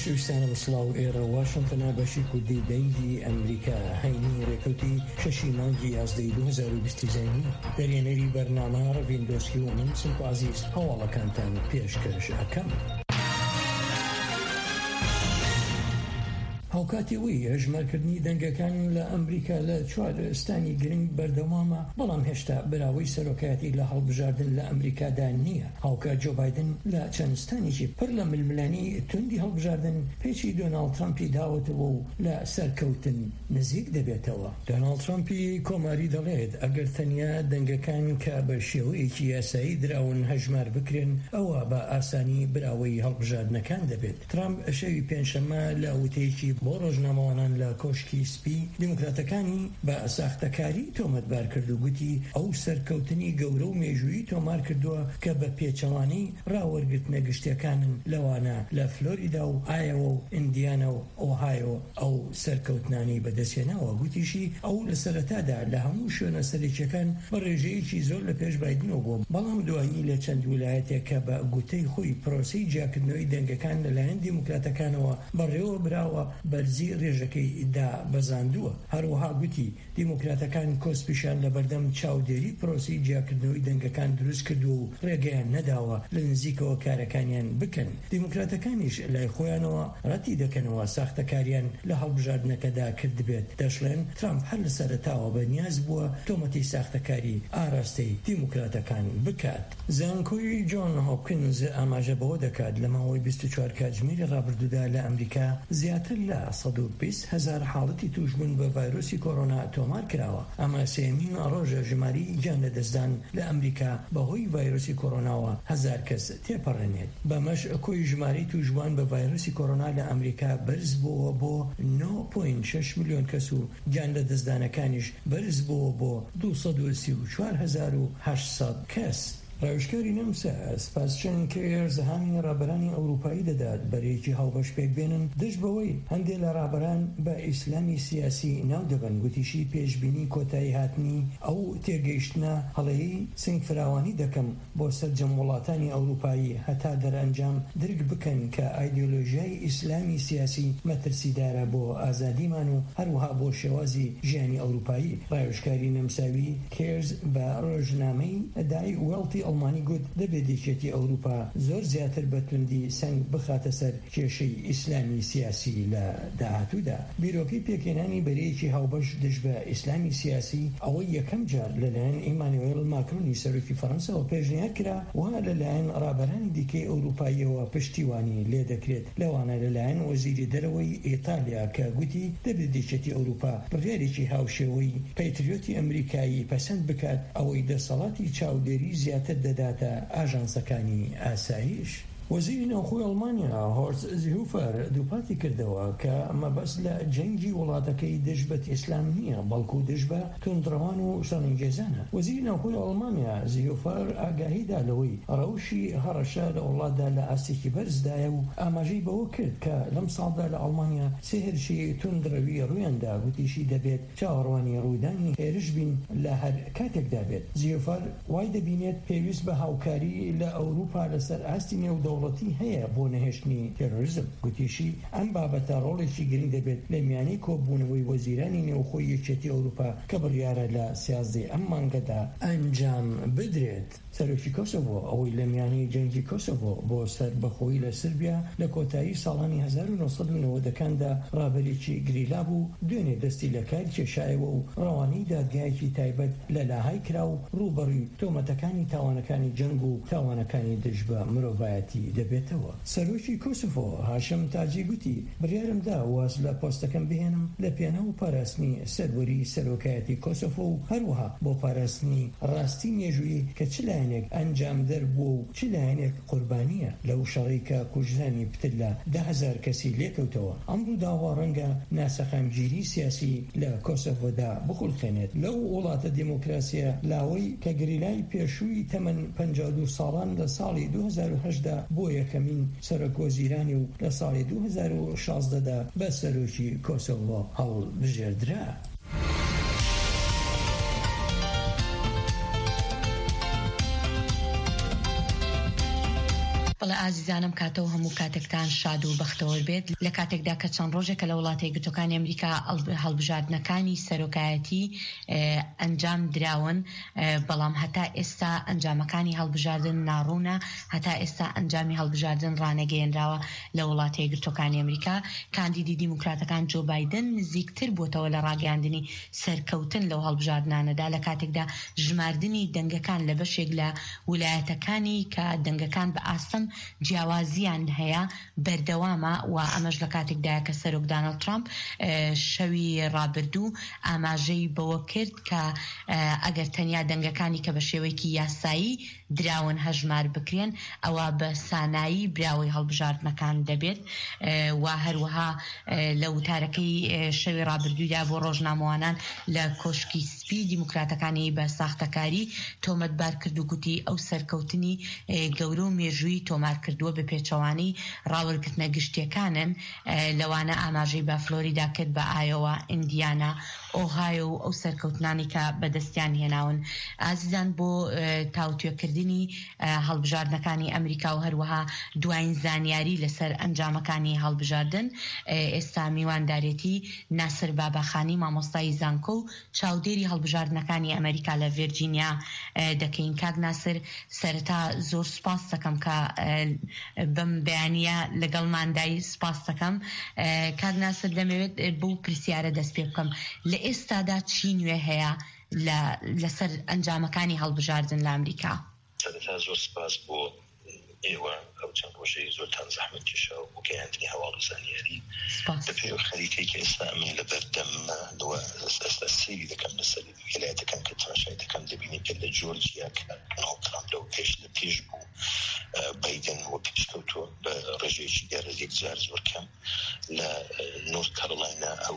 خۆشەویستانە سڵاو ئێرە واشنتنە بەشی کوردی دەنگی ئەمریکا هەینی ڕێکەوتی شەشی مانگی یازدەی 2020 زەینی دەرێنەری بەرنامە ڕڤیندۆسکی و من سنگ عزیز هەواڵەکانتان پێشکەش ئەکەم. هاوکاتی وی هەژمارکردنی دەنگەکان لە ئەمریکا لە 4 ستانی گرنگ بەردەوامە، بەڵام هێشتا براوەی سەرۆکایەتی لە هەڵبژاردن لە ئەمریکادا نییە. هاوکات جۆ بایدن لە چەند ستانێکی پڕ لە ململانی توندی هەڵبژاردن پێچی دۆناڵد ترامپی داوەتەوە و لە سەرکەوتن نزیک دەبێتەوە. دۆناڵد ترامپی کۆماری دەڵێت ئەگەر تەنیا دەنگەکان کە بە شێوەیەکی یاسایی دراون هەژمار بکرێن ئەوە بە ئاسانی براوەی هەڵبژاردنەکان دەبێت. ترامپ شەوی پێنجشەممە لە وتەیەکی بۆ ڕۆژنامەوانان لە کۆشکی سپی دیموکراتەکانی بە ساختەکاری تۆمەتبار کرد و گوتی ئەو سەرکەوتنی گەورە و مێژووی تۆمار کردووە کە بە پێچەوانەی ڕاوەرگرتنە گشتیەکانن لەوانە لە فلۆریدا و ئایەوە و ئیندیانە و ئۆهایۆ ئەو سەرکەوتنانی بەدەستێناوە. گوتیشی ئەو لە سەرەتادا لە هەموو شوێنە سەرەکیەکان بە ڕێژەیەکی زۆر لە پێش بایدنەوە بوو، بەڵام دوایی لە چەند ویلایەتێک کە بە گوتەی خۆی پرۆسەی جیاکردنەوەی دەنگەکان لەلایەن دیموکراتەکانەوە بەڕێوە براوە بەرزی ڕێژەکەی دا بەزاندووە. هەروەها گوتی دیموکراتەکان کۆسپیشان لە بەردەم چاودێری پرۆسی جیاکردنەوەی دەنگەکان دروست کردو و ڕێگەیان نەداوە لە نزیکەوە کارەکانیان بکەن. دیموکراتەکانیش لای خۆیانەوە ڕەتی دەکەنەوە ساختەکاریان لە هەڵبژاردنەکەدا کرد بێت. دەشڵێن ترامپ هەر لە سەرەتاوە بەنیاز بووە تۆمەتی ساختەکاری ئاراستەی دیموکراتەکان بکات. زانکۆی جۆن هۆپکینز ئاماژە بەوە دەکات لە ماوەی 24 کاتژمێری ڕابردوودا لە ئەمریکا زیاتر لە 120,000 حاڵەتی توشبوون بە ڤایرۆسی کۆڕۆنا تۆمار کراوە. ئەمە سێمین ڕۆژە ژماری گیان لەدەستدان لە ئەمریکا بەهۆی ڤایرۆسی کۆڕۆناوە 1000 کەس تێپەڕێنێت. بەمەش کۆی ژماری توشبووان بە ڤایرۆسی کۆڕۆنا لە ئەمریکا بەرز بووە بۆ 9.6 ملیۆن کەس و گیان لەدەستدانەکانیش بەرز بووە بۆ 234,800 کەس. ڕاوشکاری نەمسا سپاسچن کێرز هامی ڕابەرانی ئەوروپایی دەدات بەرەیەکی هاوبەش پێک بێنن دژ بەوەی هەندێک لە ڕابەران بە ئیسلامی سیاسی ناو دەبن. گوتیشی پێشبینی کۆتایی هاتنی ئەو تێگەیشتنە هەڵەیەی سنگ فراوانی دەکەم بۆ سەرجەم وڵاتانی ئەوروپایی هەتا دەرئەنجام درک بکەن کە ئایدۆلۆژیای ئیسلامی سیاسی مەترسیدارە بۆ ئازادیمان و هەروەها بۆ شێوازی ژیانی ئەوروپایی. ڕاوشکاری نەمساوی کێرز بە ڕۆژنامەی دای وێڵتی ئەڵمانی گوت دەبێت دیکێتی ئەوروپا زۆر زیاتر بەتوندی سنگ بخاتە سەر کێشەی ئیسلامی سیاسی لە داهاتوودا. بیرۆکەی پێکێنانی بەرەیەکی هاوبەش دژ بە ئیسلامی سیاسی ئەوەی یەکەم جار لەلایەن ئیمانوێل ماکرۆنی سەرۆکی فەڕەنسەوە پێشنیار کرا و لەلایەن ڕابەرانی دیکەی ئەوروپاییەوە پشتیوانی لێ دەکرێت. لەوانە لەلایەن وەزیری دەرەوەی ئیتالیا کە گوتی دەبێت دیکێتی ئەوروپا بڕیارێکی هاوشێوەی پەیتریۆتی ئەمریکایی پەسەند بکات ئەوەی دەسەڵاتی چاودێری زیاتر دەداتە ئاژانسەکانی ئاسایش. وەزیری ناوخۆی ئەڵمانیا هۆرست زیهوفەر دووپاتی کردەوە کە مەبەست لە جەنگی وڵاتەکەی دژ بە ئیسلام نییە، بەڵکو دژ بە تونندڕەوان و شەڕانگێزانە. وەزیری ناوخۆی ئەڵمانیا زیهوفەر ئاگاهیدا لەوەی ڕەوشی هەڕەشە لە وڵاتدا لە ئاستێکی بەرزدایە و ئاماژەی بەوە کرد کە لەم ساڵدا لە ئەڵمانیا سێ هێرشی توندڕەوی ڕوویاندا. گوتیشی دەبێت چاوەڕوانی ڕوودانی هێرش بین لە هەر کاتێکدا بێت. زیهوفەر وای دەبینێت پێویست بە هاوکاری لە ئەوروپا لەسەر ئاستی نێودەوڵەتی هەیە بۆ نەهێشتنی تێرۆریزم. گوتیشی ئەم بابەتە ڕۆڵێکی گرنگ دەبێت لە میانەی کۆبوونەوەی وەزیرانی نێوخۆی یەکێتی ئەوروپا کە بڕیارە لە 13 ئەم مانگەدا ئەنجام بدرێت. سەرۆکی کۆسۆڤۆ ئەوەی لە میانەی جەنگی کۆسۆڤۆ بۆ سەر بەخۆی لە سربیا لە کۆتایی ساڵانی 1990دەکاندا ڕابەرێکی گریلا بوو، دوێنێ دەستی لە کار کێشایەوە و ڕەوانەی دادگایەکی تایبەت لە لاهای کرا و ڕووبەڕووی تۆمەتەکانی تاوانەکانی جەنگ و تاوانەکانی دژ بە مرۆڤایەتی دەبێتەوە. سەرۆکی کۆسۆڤۆ هاشم تاجی گوتی بڕیارمدا واز لە پۆستەکەم بهێنم لە پێناو پاراستنی سەروەری سەرۆکایەتی کۆسۆڤۆ و هەروەها بۆ پاراستنی ڕاستی مێژووی کە چ لایەنێک ئەنجام دەربوو و چ لایەنێک قوربانیە لەو شەڕێکە کوژانی پتر لە 10,000 کەسی لێکەوتەوە. ئەمڕۆ داوا ڕەنگە ناسەخامگیری سیاسی لە کۆسۆڤۆدا بخولخێنێت. لەو وڵاتە دیموکراسیە لاوەی کە گریلای پێشووی تەمەن 52 ساڵان لە ساڵی 2008دا بۆ یەکەمین سەرۆکوەزیرانی و لە ساڵی 2016دا بە سەرۆکی کۆسۆڤۆ هەڵبژێردرا. بەڵێ ئازیزانم کاتەوە هەموو کاتێکتان شاد و بەختەوە بێت لە کاتێکدا کە چەند ڕۆژێکە لە وڵاتە یەکگرتووەکانی ئەمریکا هەڵبژاردنەکانی سەرۆکایەتی ئەنجام دراون، بەڵام هەتا ئێستا ئەنجامەکانی هەڵبژاردن ناڕوونە، هەتا ئێستا ئەنجامی هەڵبژاردن ڕانەگەیەنراوە لە وڵاتە یەکگرتووەکانی ئەمریکا. کاندیدی دیموکراتەکان جۆ بایدن نزیکتر بووتەوە لە ڕاگەیاندنی سەرکەوتن لەو هەڵبژاردنانەدا لە کاتێکدا ژماردنی دەنگەکان لە بەشێک لە ویلایەتەکانی کە دەنگەکان بە ئاستەم جیاوازیان هەیە بەردەوامە و ئەمەش لە کاتێکدایە کە سەرۆک دانەڵد ترامپ شەوی ڕابردوو ئاماژەی بەوە کرد کە ئەگەر تەنیا دەنگەکانی کە بە شێوەیەکی یاسایی دراون هەژمار بکرێن ئەوە بە سانایی براوەی هەڵبژاردنەکان دەبێت. و هەروەها لە وتارەکەی شەوی ڕابردوودا بۆ ڕۆژنامەوانان لە کۆشکی سپی دیموکراتەکانی بە ساختەکاری تۆمەتبار کرد و گوتی ئەو سەرکەوتنی گەورە و مێژووی تۆمار کردووە بە پێچەوانی ڕاوەرگرتنە گشتیەکانن لەوانە ئاماژەی بە فلۆریدا کرد بە ئایۆوا، ئیندیانا، ئۆهایۆ و ئەو سەرکەوتنانی کە بەدەستیان هێناون. ئازیزان بۆ تاوتوێکردنی هەڵبژاردنەکانی ئەمریکا و هەروەها دوایین زانیاری لەسەر ئەنجامەکانی هەڵبژاردن ئێستا میواندارێتی ناسر باباخانی مامۆستای زانکۆ و چاودێری هەڵبژاردنەکانی ئەمریکا لە ڤێرجینیا دەکەین. کاک ناسر سەرەتا زۆر سپاس دەکەم کە بەم بەیانیە لەگەڵماندای سپاس دەکەم. کاک ناسر دەمەوێت بەو پرسیارە دەست پێ بکەم، لە ئێستادا چی نوێ هەیە لەسەر ئەنجامەکانی هەڵبژاردن لە ئەمریکا؟ سەرەتا زۆر سپاس بۆ ئێوە ئەو چەند ڕۆژەی زۆرتان زەحمەت کێشا و گەیاندنی هەواڵ و زانیاری بەپێ خەریکەی کە ئێستا من لە بەردەم ئێستا سەیری دەکەم لەسەر ویلایەتەکان کە تەماشای دەکەم دەبینی کە لە جۆرجیا کە دۆناڵد ترامپ لەو پێش بوو بایدن و پێشکەوتووە بە ڕێژەیەکی دیارە یەکجار زۆر کەم. لە نۆرت کارۆلاینا ئەو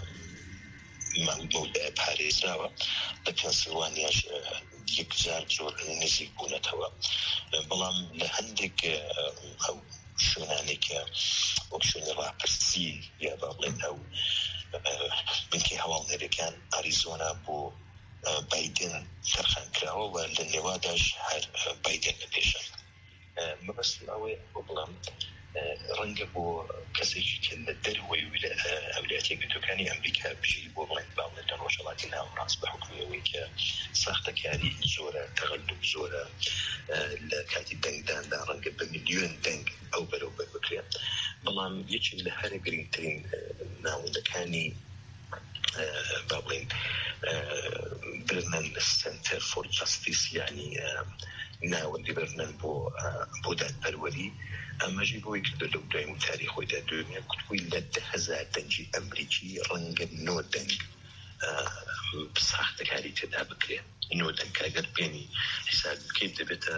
مەودای پارێزراوە، لە پێنسیلوانیاش یەکجار زۆر نزیک بوونەتەوە. بەڵام لە هەندێک ئەو شوێنانێکە وەک شوێنی ڕاپرسی یا با بڵێن ئەو بنکەی هەواڵنەرەکان ئاریزۆنا بۆ بایدن سەرخان کراوە و لە نێواداش هەر بایدن لە پێشە. مەبەستم ئەوەیە بۆ بڵام ڕەنگە بۆ کەسێکی کە لە دەروەی ویلایەتە یەکگرتووەکانی ئەمریکا بژی بۆ بڵێن باڵێن لە ڕۆژهەڵاتی ناوەڕاست بە حکومەوەی کە ساختەکاری زۆرە، تەغەلوب زۆرە، لە کاتی دەنگداندا ڕەنگە بە میلیۆن دەنگ ئەو بەرەوبەر بکرێت. بەڵام یەکێک لە هەرە گرنگترین ناوەندەکانی با بڵێن برنن سنتر فۆر جاستیس، یعنی ناوەندی برنن بۆ دادپەروەری، ئەمەژی بۆی کردە لەو دوای و تاریخۆیدا دوێنێ کوتکوی لە 10,000 دەنگی ئەمریکی ڕەنگە 9 دەنگ ساختەکاری تێدا بکرێت. 9 دەنگ ئەگەر بێنی حیساب بکەیت دەبێتە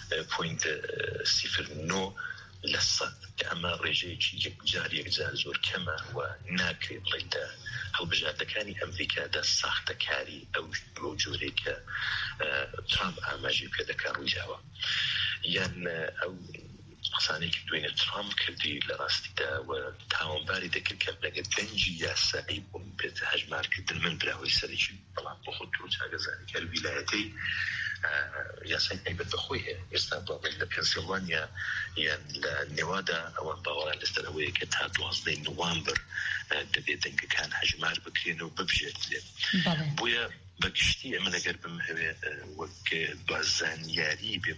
0.09 لە سەد، کە ئەمە ڕێژەیەکی یەکجار زۆر کەمە و ناکرێت بڵێن لە هەڵبژاردنەکانی ئەمریکادا ساختەکاری ئەو جۆرەی کە ترامپ ئاماژی پێ دەکات ڕوویداوە. یان ئەو قسانێکی دوێنێ ترامپ کردی لە ڕاستیدا و تاوانباری دەکرد کە لەگە دەنگی یاسایی بۆم بێتە هەژمارکردن من براوەی سەرێکی، بەڵام بۆ خۆت تۆ چاگەزانی کە ویلایەتەی یاسای تایبەت بەخۆی هەیە. ئێستا بڵێن لە پێنسیلوانیا یان لە نێوادا ئەوان باوەڕان لەسەر ئەوەیە کە تا 12 نوامبر دەبێت دەنگەکان هەژمار بکرێن و ببژێردرێن. بۆیە بەگشتی ئەمە لەگەر بمهەوێ وەک بازانیاری بێ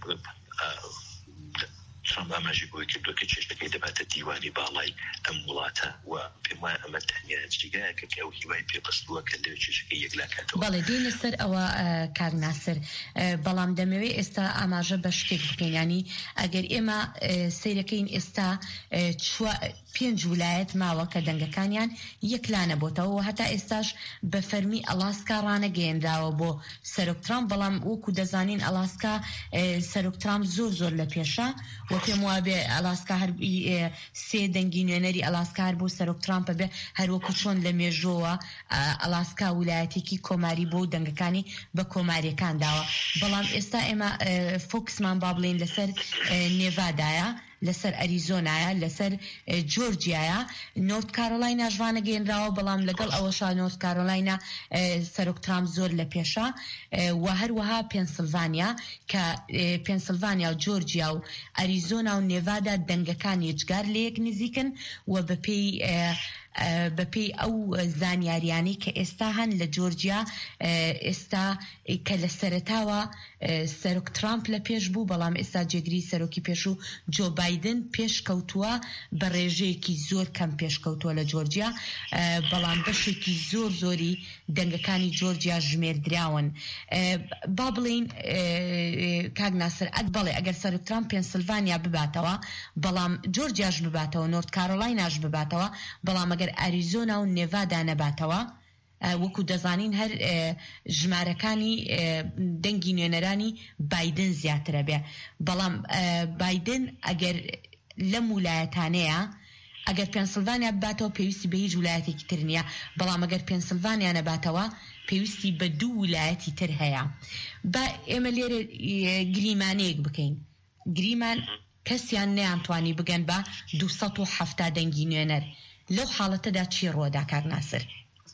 ترامپ ئاماژی بۆی کردووە کە چێشتەکەی دەباتە دیوانی باڵای ئەم وڵاتە و پێم وایە ئەمە تەنیا جێگایەکە کە ئەو هیوای پێبەستووە کە لەوێ چێشتەکەی یەکلاکاتەوە. بەڵێ دێ لەسەر ئەوە کاک ناسر، بەڵام دەمەوێت ئێستا ئاماژە بە شتێک بکەین، ینی ئەگەر ئێمە سیرەکەین ئێستا 5 ویلایەت ماوە کە دەنگەکانیان یەکلانە بۆتەوە و هەتا ئێستاش بە فەرمی ئەلاسکا ڕانەگەیەندراوە بۆ سەرۆک ترامپ، بەڵام وەکو دەزانین ئەلاسکا سەرۆک ترامپ زۆر لە پێشە و پێم وابێ ئەلاسکا هەر 3 دەنگی نوێنەری ئەلاسکا هەر بۆ سەرۆک ترامپە بێ، هەروەکو چۆن لە مێژۆوە ئەلاسکا ویلایەتێکی کۆماری بۆ دەنگەکانی بە کۆماریەکان داوە. بەڵام ئێستا ئێمە فۆکسمان با بڵێن لەسەر نێڤادایە. لەسەر ئەریزۆنایە، لەسەر جۆرجیایە، نۆرت کارۆلاینا ژوانە گەێنراوە، بەڵام لەگەڵ ئەوەشا نۆرت کارۆلاینا سەرۆک ترامپ زۆر لە پێشە، و هەروەها پێنسیلڤانیا کە پێنسیلڤانیا و جۆرجیا و ئەریزۆنا و نێڤادا دەنگەکانی جگار لە یەک نزیکن و بەپێی ئەو زانیاریانی کە ئێستا هەن لە جۆرجیا، ئێستا کە لە سەرەتاوە سەرۆک ترامپ لە پێش بوو، بەڵام ئێستا جێگری سەرۆکی پێشوو جۆ بایدن پێشکەوتووە، بە ڕێژەیەکی زۆر کەم پێشکەوتووە لە جۆرجیا، بەڵام بەشێکی زۆر زۆری دەنگەکانی جۆرجیا ژمێردراون. با بڵین کاک ناسر بەڵێ ئەگەر سەرۆک ترامپ پێنسیلڤانیا بباتەوە، بەڵام جۆرجیاش بباتەوە، نۆرت کارۆلایناش بباتەوە، بەڵام ئەگەر ئەریزۆنا و نێڤادا نەباتەوە، وەکو دەزانین هەر ژمارەکانی دەنگی نوێنەرانی بایدن زیاترە بێ. بەڵام بایدن ئەگەر لەم ویلایەتانەیە، ئەگەر پێنسیلڤانیا بباتەوە پێویستی بە هیچ ویلایەتێکی تر نییە، بەڵام ئەگەر پێنسیلڤانیا نەباتەوە پێویستی بە 2 ویلایەتی تر هەیە. با ئێمە لێرە گریمانەیەک بکەین. گریمان کەسیان نەیانتوانی بگەن بە 270 دەنگی نوێنەر. لەو حاڵەتەدا چی ڕۆدا کاک ناسر؟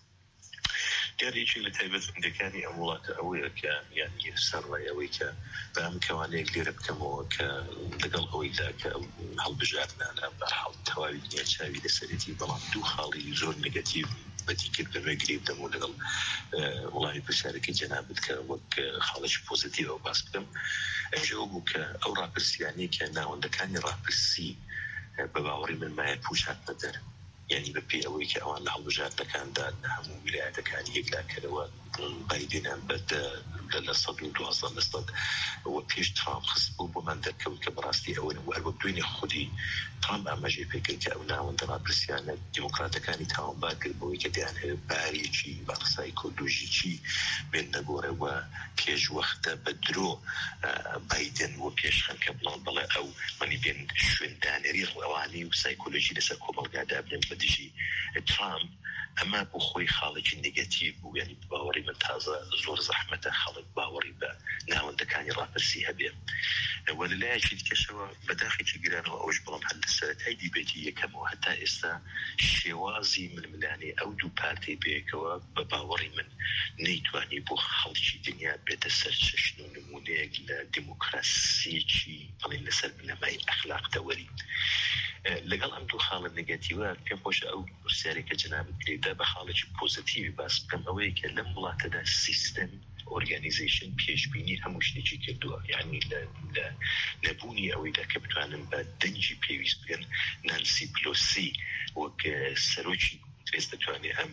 دیارێکی لە تایبەت هەندەکانی ئەم وڵاتە ئەوەیە کە یانی سەرڕای ئەوەی کە بەم کەوانەیەک لێرە بکەمەوە کە لەگەڵ ئەوەیدا کە هەڵبژاردنانە بەرحاڵ تەواوی دنیا چاوی لەسەرەتی، بەڵام 2 خاڵی زۆر نگەتیڤ بەتی کرد بەمە گرێ بدەم و لەگەڵ وڵامی پرسیارەکەی جەنابەت کە وەک خاڵێکی پۆزیتیڤەوە باس بکەم. ئەوە بوو کە ئەو ڕاپرسیانەی کە ناوەندەکانی ڕاپرسی بە باوەڕی من مایە پوشات نەدەر، یعنی بەپێی ئەوەی کە ئەوان لە هەڵبژاردنەکاندا لە هەموو ویلایەتەکانی یەکلاکەرەوە بایدنیان لە 112% وە پێش ترامپ خست بوو بۆمان دەرکەوت کە بەڕاستی ئەوەن و هەروە دوێنێ خودی ترامپ ئاماژەی پێکرد کە ئەو ناوەندە ڕاپرسیانە دیموکراتەکانی تاوانبار کرد بۆی کە دەیان هەیە بارێکی باقسای کۆلۆژیکی بێن نەگۆڕەوە پێش وەختە بە درۆ بایدن و پێشخەن کە بڵێ ئەو منی بێن شوێندانەری ڕەوانی و سایکۆلۆژی لەسەر کۆمەڵگادا بنێن بە دژی ترامپ. ئەمە بۆ خۆی خاڵێکی نگەتیڤ بوو، یعنی باوەڕی من تازە زۆر زەحمەتە خەڵک باوەڕی بە ناوەندەکانی ڕاپرسی هەبێ. وە لەلایەکی دیکەشەوە بەداخێکی گرانەوە ئەوش بڵام هەر لە سەرەتای دیبێتی یەکەمەوە هەتا ئێستا شێوازی ململانێ ئەو دوو پارتی بەیەکەوە بە باوەڕی من نەیتوانی بۆ خەڵکی دنیا بێتە سەرچەشن و نمونەیەک لە دیموکراسیەکی بڵێن لەسەر بنەمای ئەخلاق تەوەری. لەگەڵ ئەم دوو خاڵە نگەتیڤە پێم خۆشە ئەو پرسیارێکە جەنابەت کرێدا بە خاڵێکی پۆزیتیڤی باس بکەم، ئەوەیە کە لەم وڵاتەدا سیستەم ئۆرگانیزیشن پێشبینی هەموو شتێکی کردووە، یعنی لە نەبوونی ئەوەیدا کە بتوانن بە دەنجی پێویست بگەن نانسی پلۆسی وەک سەرۆکی ئێستا دەتوانێت ئەم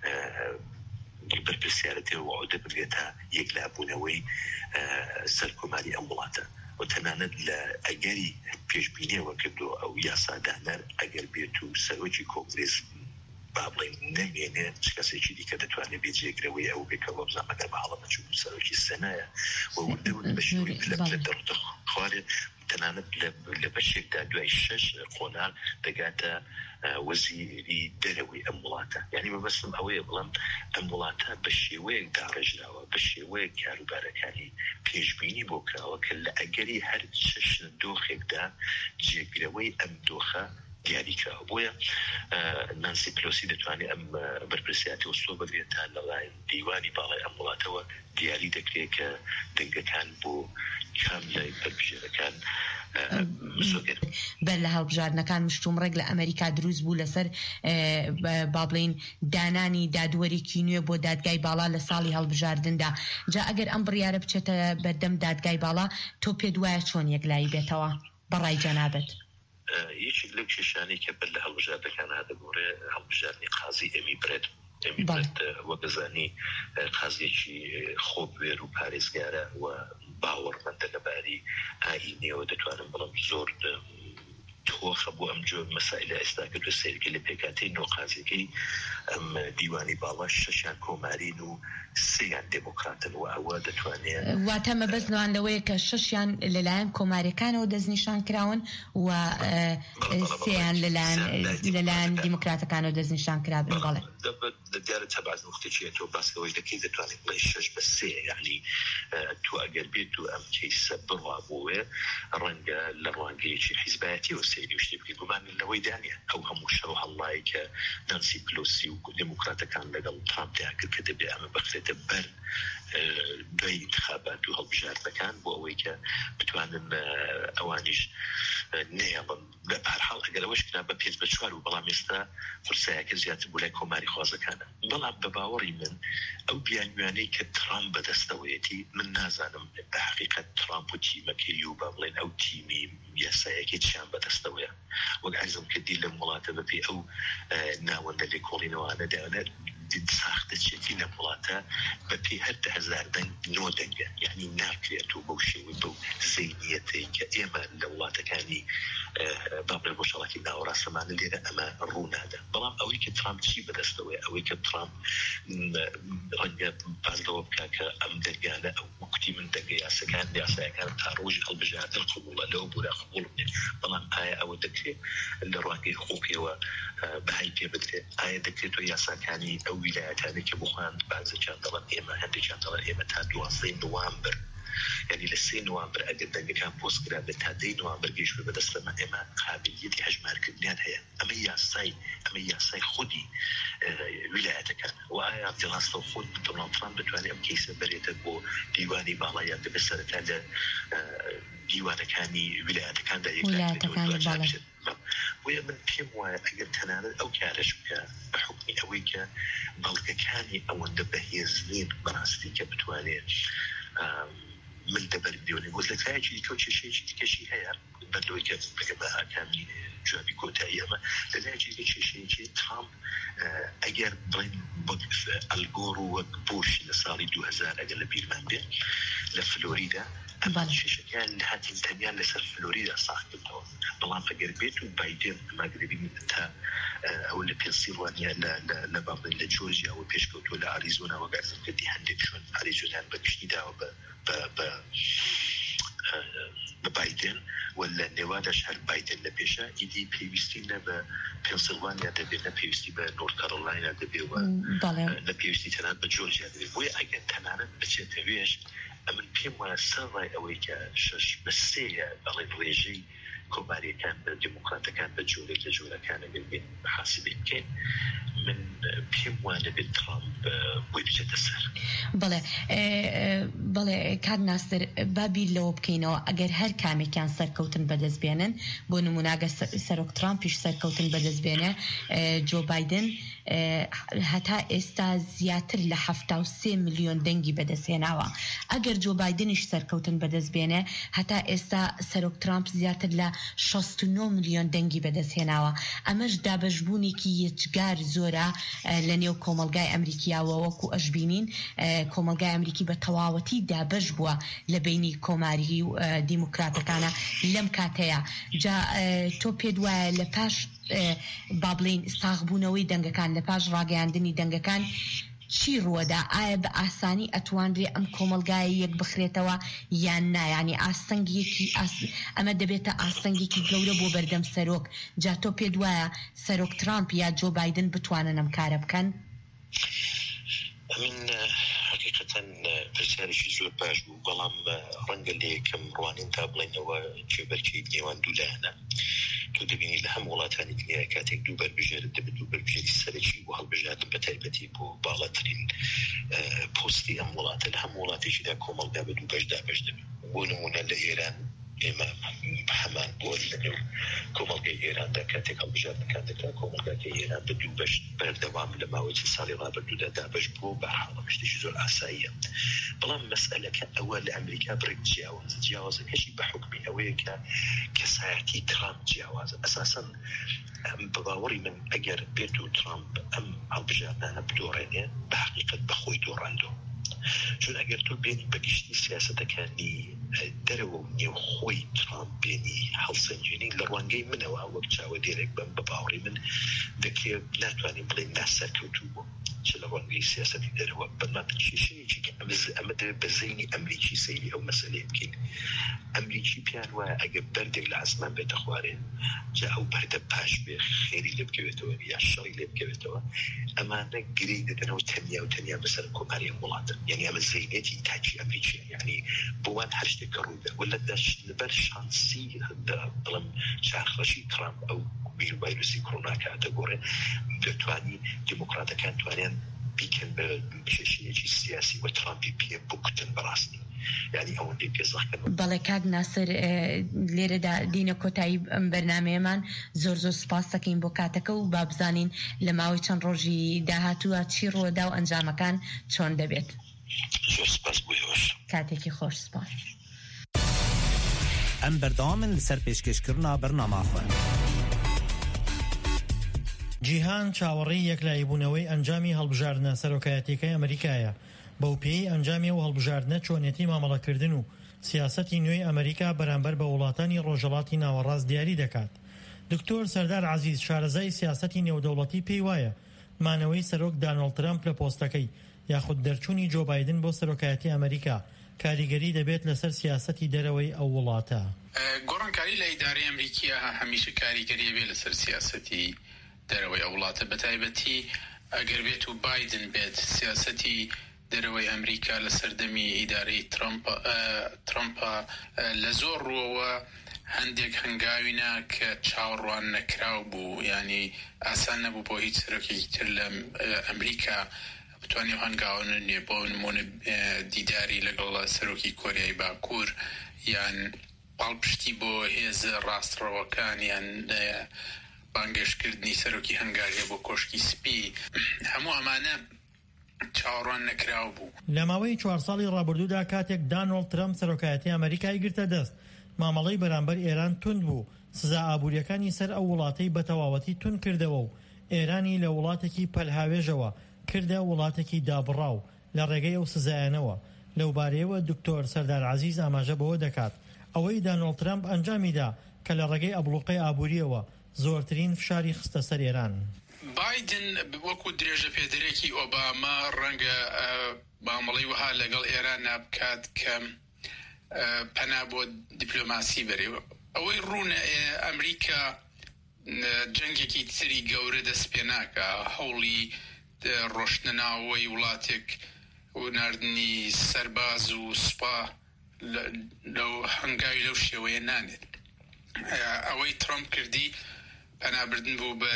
بەرپرسیارەتێ وعودە بگرێت تا یەکلابوونەوەی سەرکۆماری ئەم وڵاتە. و تەنانەت لە ئەگەری پێشبینیەوە کردو ئەو یاسادانەر ئەگەر بێت و سەرۆکی کۆنگرێس با بڵێن نەمێنێ چ کەسێکی دیکە دەتوانێت بێت جێگرەوەی ئەو بێکەوە بزانەکە بە حاڵەمە چوو سەرۆکی سەنایە و وردەون بە شێوەی لە دەڕتە خوارێت تەنانەت لە بەشێکدا دوای 6 قۆناغ دەگاتە وەزیری دەرەوەی ئەم وڵاتە. یعنی مەبەستم ئەوەیە بڵم ئەم وڵاتە بە شێوەیەک داڕێژراوە، بە شێوەیەک کاروبارەکانی پێشبینی بۆ کراوە کە لە ئەگەری هەر چەشن دۆخێکدا جێگرەوەی ئەم دۆخە دیاری کراوە. بۆیە نانسی پلۆسی دەتوانێت ئەم بەرپرسیاتی وەستۆ بگرێت تا لەلایەن دیوانی باڵای ئەم وڵاتەوە دیاری دەکرێت کە دەنگەکان بۆ کام لای بەرپژێرەکان بەر لە هەڵبژاردنەکان مشتومڕێک لە ئەمریکا دروست بوو لەسەر با بڵین دانانی دادوەرێکی نوێ بۆ دادگای باڵا لە ساڵی هەڵبژاردندا. جا ئەگەر ئەم بڕیارە بچێتە بەردەم دادگای باڵا تۆ پێت وایە چۆن یەکلایی بێتەوە بەڕای جەنابەت؟ یەکێک لەو کێشانەی کە بەر لە هەڵبژاردنەکان هاتەگۆڕێ هەڵبژاردننی قازی ئەمی برێت وەگەزانی قازیەکی خۆبوێر و پارێزگارە و باوەڕمەندە لەباری ئاینیەوە دەتوانم بڵم زۆر تۆخە بۆ ئەم جۆر مەسائلە ئێستا کە سیرکە لە پێکاتەی نۆقازیەکەی ئەم دیوانی باڵا 6 کۆمارین و 3 دموکراتن و ئەوە دەتوانێت واتە مەبەست لەوانەوەیە کە 6 لەلایەن کۆماریەکانەوە دەستنیشان کراون و 3 لەلایەن دیموکراتەکانەوە دەستنیشان کرابن. بەڵێ دیارە تەبعات نقطەیە تۆ باسەوەی دەکەی دەتوانێت بڵێ 6-3 یعنی تو ئەگەر بێت و ئەم کەیسە بڕوا بۆوێ ڕەنگە لە ڕوانگەیەکی حیزبایەتی و سەیری شتێ بکەیت گومانی لەوەی دانیە ئەو هەموو شەڕ و هەڵڵایی کە نانسی پلۆسی و دموکراتەکان لەگەڵ ترامپ کرد کە دەبێ ئەمە بخرێتە بەر دوای انتخابات و هەڵبژاردنەکان بۆ ئەوەی کە بتوانن ئەوانیش نێڵن بە هەرحاڵ ئەگەر ئەوەش کرا بە 5-4 و بەڵام ئێستا فرسایەکە زیاتر بۆ لای کۆماری خوازەکانە. بەڵام بە باوەڕی من ئەو بیانوانەی کە ترامپ بەدەستەوەیەتی من نازانم بە حقیقەت ترامپ و تیمەکەی و با بڵێن ئەو تیمی یاسایەکی چیان بەدەستەوەیە وەک عەرزم کردی لە وڵاتە بەپێ ئەو ناوەندە لێکۆڵینەوەانە دەیانێت ساختە چێتی لە وڵاتە بەپێی هەر 10,000 دەنگ نۆ دەنگە یعنی ناکرێت و بەو شێوەی بەو زەینیەتەی کە ئێمە لە وڵاتەکانی بابرێ بۆ شەڵاتی ناوەڕاستەمانە لێرە ئەمە ڕوونادە. بەڵام ئەوەی کە ترامپ چی بەدەستەوەی ئەوەی کە ترامپ ڕەنگە بازەوە بکە کە ئەم دەنگانە ئەو کوتی من دەنگە یاسایەکان تا ڕۆژی هەڵبژاردن قبوڵە لەو بۆرە قبوڵ بێت. بەڵام ئایا ئەوە دەکرێت لە ڕوانگەی حقوقیەوە بەهای پێ بدرێت؟ ئایا دەکرێتەوە یاساکانی ئەو ویلایەتانی کە بخواند بازەکان دەڵێن ئێمە هەندێکیان دەڵێن ئێمە تا 12 نوامبر یعنی لە 3 نوامبر ئەگەر دەنگەکان پۆست کرا بێت تا 10 نوامبر گەیشتوە بەدەستەمە ئێمە قابلیەتی هەژمارکردنیان هەیە. ئەمە یاسای خودی ویلایەتەکان و ئایا دەڕاستە خود دۆناڵد ترامپ بتوانێت ئەم کەیسە بەرێتە بۆ دیوانی باڵایان دەبێت سەرەتا لە دیوانەکانی ویلایەتەکاندا یەکلاتێت. وێ من پێم وایە ئەگەر تەنانەت ئەو کارش بکە بە حکمی ئەوەی کە بەڵگەکانی ئەوەندە بەهێز نین بەڕاستی کە بتوانێت من دەبەر بیۆنێ بۆ لە کایەکی دیکە و کێشەیەکی دیکەشی هەیە بەردەوەی کە بگە بە ئاکامی جوابی کۆتایی ئەمە لە لایەکی کێشەیەکی ترامپ ئەگەر بڵێن ئەلگۆڕ و وەک بۆشی لە ساڵی 2000 ئەگەر لە بیرمان بێت لە فلۆریدا ئەمان کێشەکان لە هاتین تەنیان لەسەر فلۆریدا ساختکردەوە. بەڵام ئەگەر بێت و بایدن ئەماگربی تا ئەو لە پێنسیلڤانیا لە بابڵێن لە جۆرجیا و پێشکەوتووە لە ئاریزۆنا وەگازم کردی هەندێک شوێن ئاریزۆنیان بەگشتی داوە بە بایدن و لە نێوادەش هەر بایدن لە پێشە ئیدی پێویستی نە بە پێنسیلڤانیا دەبێت نە پێویستی بە نۆرت کارۆلاینا دەبێت و نە پێویستی تەنانەت بە جۆرجیا دەبێت. بۆیە ئەگەر تەنانەت بچێتەوێش ئەمن پێم وایە سەرڕای ئەوەی کە 6-3 بەڵێ ڕێژەی کۆماریەکان بە دموکراتەکان بە جۆرێک لە جۆرەکانە بێت بەحاسبێت بکەین من پێم وانە بێت ترامپ بۆی بچێتە سەر. بەڵێ کات ناستر بابی لەوە بکەینەوە ئەگەر هەر کامێکیان سەرکەوتن بەدەستبێنن بۆ نموناگە سەرۆک ترامپیش سەرکەوتن بەدەستبێنە جۆ بایدن هەتا ئێستا زیاتر لە 73 ملیۆن دەنگی بەدەستهێناوە. ئەگەر جۆ بایدنیش سەرکەوتن بەدەستبێنە هەتا ئێستا سەرۆک ترامپ زیاتر لە 69 ملیۆن دەنگی بەدەستهێناوە. ئەمەش دابەشبوونێکی یەکجار زۆرە لە نێو کۆمەلگای ئەمریکیاوە وەکو ئەشبینین کۆمەلگای ئەمریکی بە تەواوەتی دابەش بووە لە بینی کۆماری و دیموکراتەکانە لەم کاتەیە. جا تۆ پێت وایە لە پاش بابلین ساغبوونەوەی دەنگەکان لە پاش ڕاگەیاندنی دەنگەکان چی ڕووەدا؟ ئایا بە ئاسانی ئەتوانرێ ئەم کۆمەلگایە یەک بخرێتەوە یان نایانی ئاستەنگێکی ئەمە دەبێتە ئاستەنگێکی گەورە بۆ بەردەم سەرۆک. جا تۆ پێت وایە سەرۆک ترامپ یا جۆ بایدن بتوانن ئەم کارە بکەن؟ من حقیقەتەن پرسیارێکی زۆر باش بوو بەڵام ڕەنگە لە یەکەم ڕوانین تا بڵێنەوە جێبەرچی نێوان دوولایەنە. تۆ دەبینی لە هەم وڵاتانی دنیا کاتێک دوو بەربژێرت دەبێت دوو بەربژێری سەرەکی بۆ هەڵبژاردن بە تایبەتی بۆ باڵاترین پۆستی ئەم وڵاتە لە هەم وڵاتێکیدا کۆمەڵگا بە دوو بەش دابەش دەبێت. بۆ نمونە لە ئێران ئێمە هەمان بۆ لەنێو کۆمەڵگەی ئێراندا کاتێک هەڵبژاردنەکان دەکرا کۆمەڵگاکەی ئێران بە دوو بەش بەردەوام لە ماوەی ساڵی ڕابردوودا دابەش بوو بەرحاڵە شتێکی زۆر ئاساییە. بەڵام مەسئلەکە ئەوە لە ئەمریکا بڕێک جیاوازەکەشی بە حکمی ئەوەیە کە کەسایەتی ترامپ جیاوازە. ئەساساً بە باوەڕی من ئەگەر بێت و ترامپ ئەم هەڵبژاردنانە بدۆڕێنێ بە حقیقەت بەخۆی دۆڕاندەوە. چون ئەگەر تۆ بێنی بەگشتی سیاسەتەکانی دەرەوە و نێوخۆی ترامپ بێنی هەڵسەنجێنی لە ڕوانگەی منەوە وەک چاوە دێرێک بم بە باوەڕی من دەکرێت ناتوانین بڵێن ناسەرکەوتوو بوو چ لە ڕوانگەی سیاسەتی دەرەوە بەڵام کێشەیەکی کە ئەمە دەبێت بە زەینی ئەمریکی سەیری ئەو مەسەلەیە بکەین. ئەمریکی پیان وایە ئەگە بەردێک لە ئاسمان بێتە خوارێ جا ئەو بەردە پاش بێ خێری لێ بکەوێتەوە یا شەڕی لێ بکەوێتەوە ئەمانە گرەی دەدەنەوە تەنیا بەسەر کۆماری وڵاتن یعنی ئەمە زەینەتی تاچی ئەمریکی یعنی بۆوان هەر شتێک کە ڕوویدا ولا لەبەر شانسی بڵم چارخڕەشی ترامپ ئەو ڤایرۆسی کۆرۆناکە دەگۆڕێ دەتوانی دیموکراتەکان توانیان بیکەن بە کێشەیەکی سیاسی و ترامپی پێ بکوتن بەڕاستی یعنی ئەوەندەی پێزەخکەن. بەڵێ کاک ناسر لێرەدا دینە کۆتایی بەرنامەیەمان زۆر سپاس دەکەین بۆ کاتەکە و با بزانین لە ماوەی چەند ڕۆژی داهاتووە چی ڕۆدا و ئەنجامەکان چۆن دەبێت. زۆر سپاس بۆیەوەش. کاتێکی خۆش سپاس. ئەم بەردەوامن لەسەر پێشکەشکردنا بەرنامە خوێن. جیهان چاوەڕێی یەکلاییبوونەوەی ئەنجامی هەڵبژاردنە سەرۆکایەتیەکەی ئەمریکایە. بەو پێی ئەنجامی و هەڵبژاردنە چۆنێتی مامەڵەکردن و سیاسەتی نوێی ئەمریکا بەرامبەر بە وڵاتانی ڕۆژهەڵاتی ناوەڕاست دیاری دەکات. دکتۆر سەردار عەزیز شارەزای سیاسەتی نێودەوڵەتی پێی وایە مانەوەی سەرۆک دانەڵد ترامپ لە پۆستەکەی یاخود دەرچوونی جۆ بایدن بۆ سەرۆکایەتی ئەمریکا کاریگەری دەبێت لەسەر سیاسەتی دەرەوەی ئەو وڵاتە. گۆڕانکاری لە ئیدارەی ئەمریکیە هەمیشە کاریگەری بێت لەسەر سیاسەتی دەرەوەی ئەو وڵاتە بەتایبەتی ئەگەر بێت و بایدن بێت سیاسەتی دەرەوەی ئەمریکا لە سەردەمی ئیدارەی ترامپە لە زۆر ڕووەوە هەندێک هەنگاوینە کە چاوەڕوان نەکراو بوو ینی ئاسان نەبوو بۆ هیچ سەرۆکێکی تر لە ئەمریکا بتوانێت هەنگاوانە نێ بۆ نمونە دیداری لەگەڵ سەرۆکی کۆریای باکوور یان پاڵپشتی بۆ هێز ڕاستڕەوەکان یان بانگەشتکردنی سەرۆکی هەنگاریە بۆ کۆشکی سپی هەموو ئەمانە چاوەڕوان نەکراو بوو. لە ماوەی 4 ساڵی ڕابردوودا کاتێک دانەڵد ترامپ سەرۆکایەتی ئەمریکای گرتە دەست مامەڵەی بەرامبەر ئێران تند بوو سزا ئابوووریەکانی سەر ئەو وڵاتەی بە تەواوەتی تون کردەوە و ئێرانی لە وڵاتێکی پەلهاوێژەوە کردە وڵاتێکی دابڕاو لە ڕێگەی ئەو سزایانەوە. لەو بارەیەوە دکتۆر سەردار عەزیز ئاماژە بەوە دەکات ئەوەی دانەڵد ترامپ ئەنجامیدا کە لە ڕێگەی ئەبڵوقەی ئابووریەوە زۆرترین فشاری خستە سەر ئێران. بایدن وەکو درێژە پێدرێکی ئۆباما ڕەنگە مامەڵەی وها لەگەڵ ئێران نابکات کە پەنا بۆ دیپلۆماسی بەرێوە ئەوەی ڕوونە ئەمریکا جەنگێکی تری گەورە دەست پێ ناکە هەوڵی ڕۆشتنە ناوەوەی وڵاتێک و ناردنی سەرباز و سوپا لەو هەنگاوی لەو شێوەیە نانێت. ئەوەی ترامپ کردی پەنابردن بوو بەر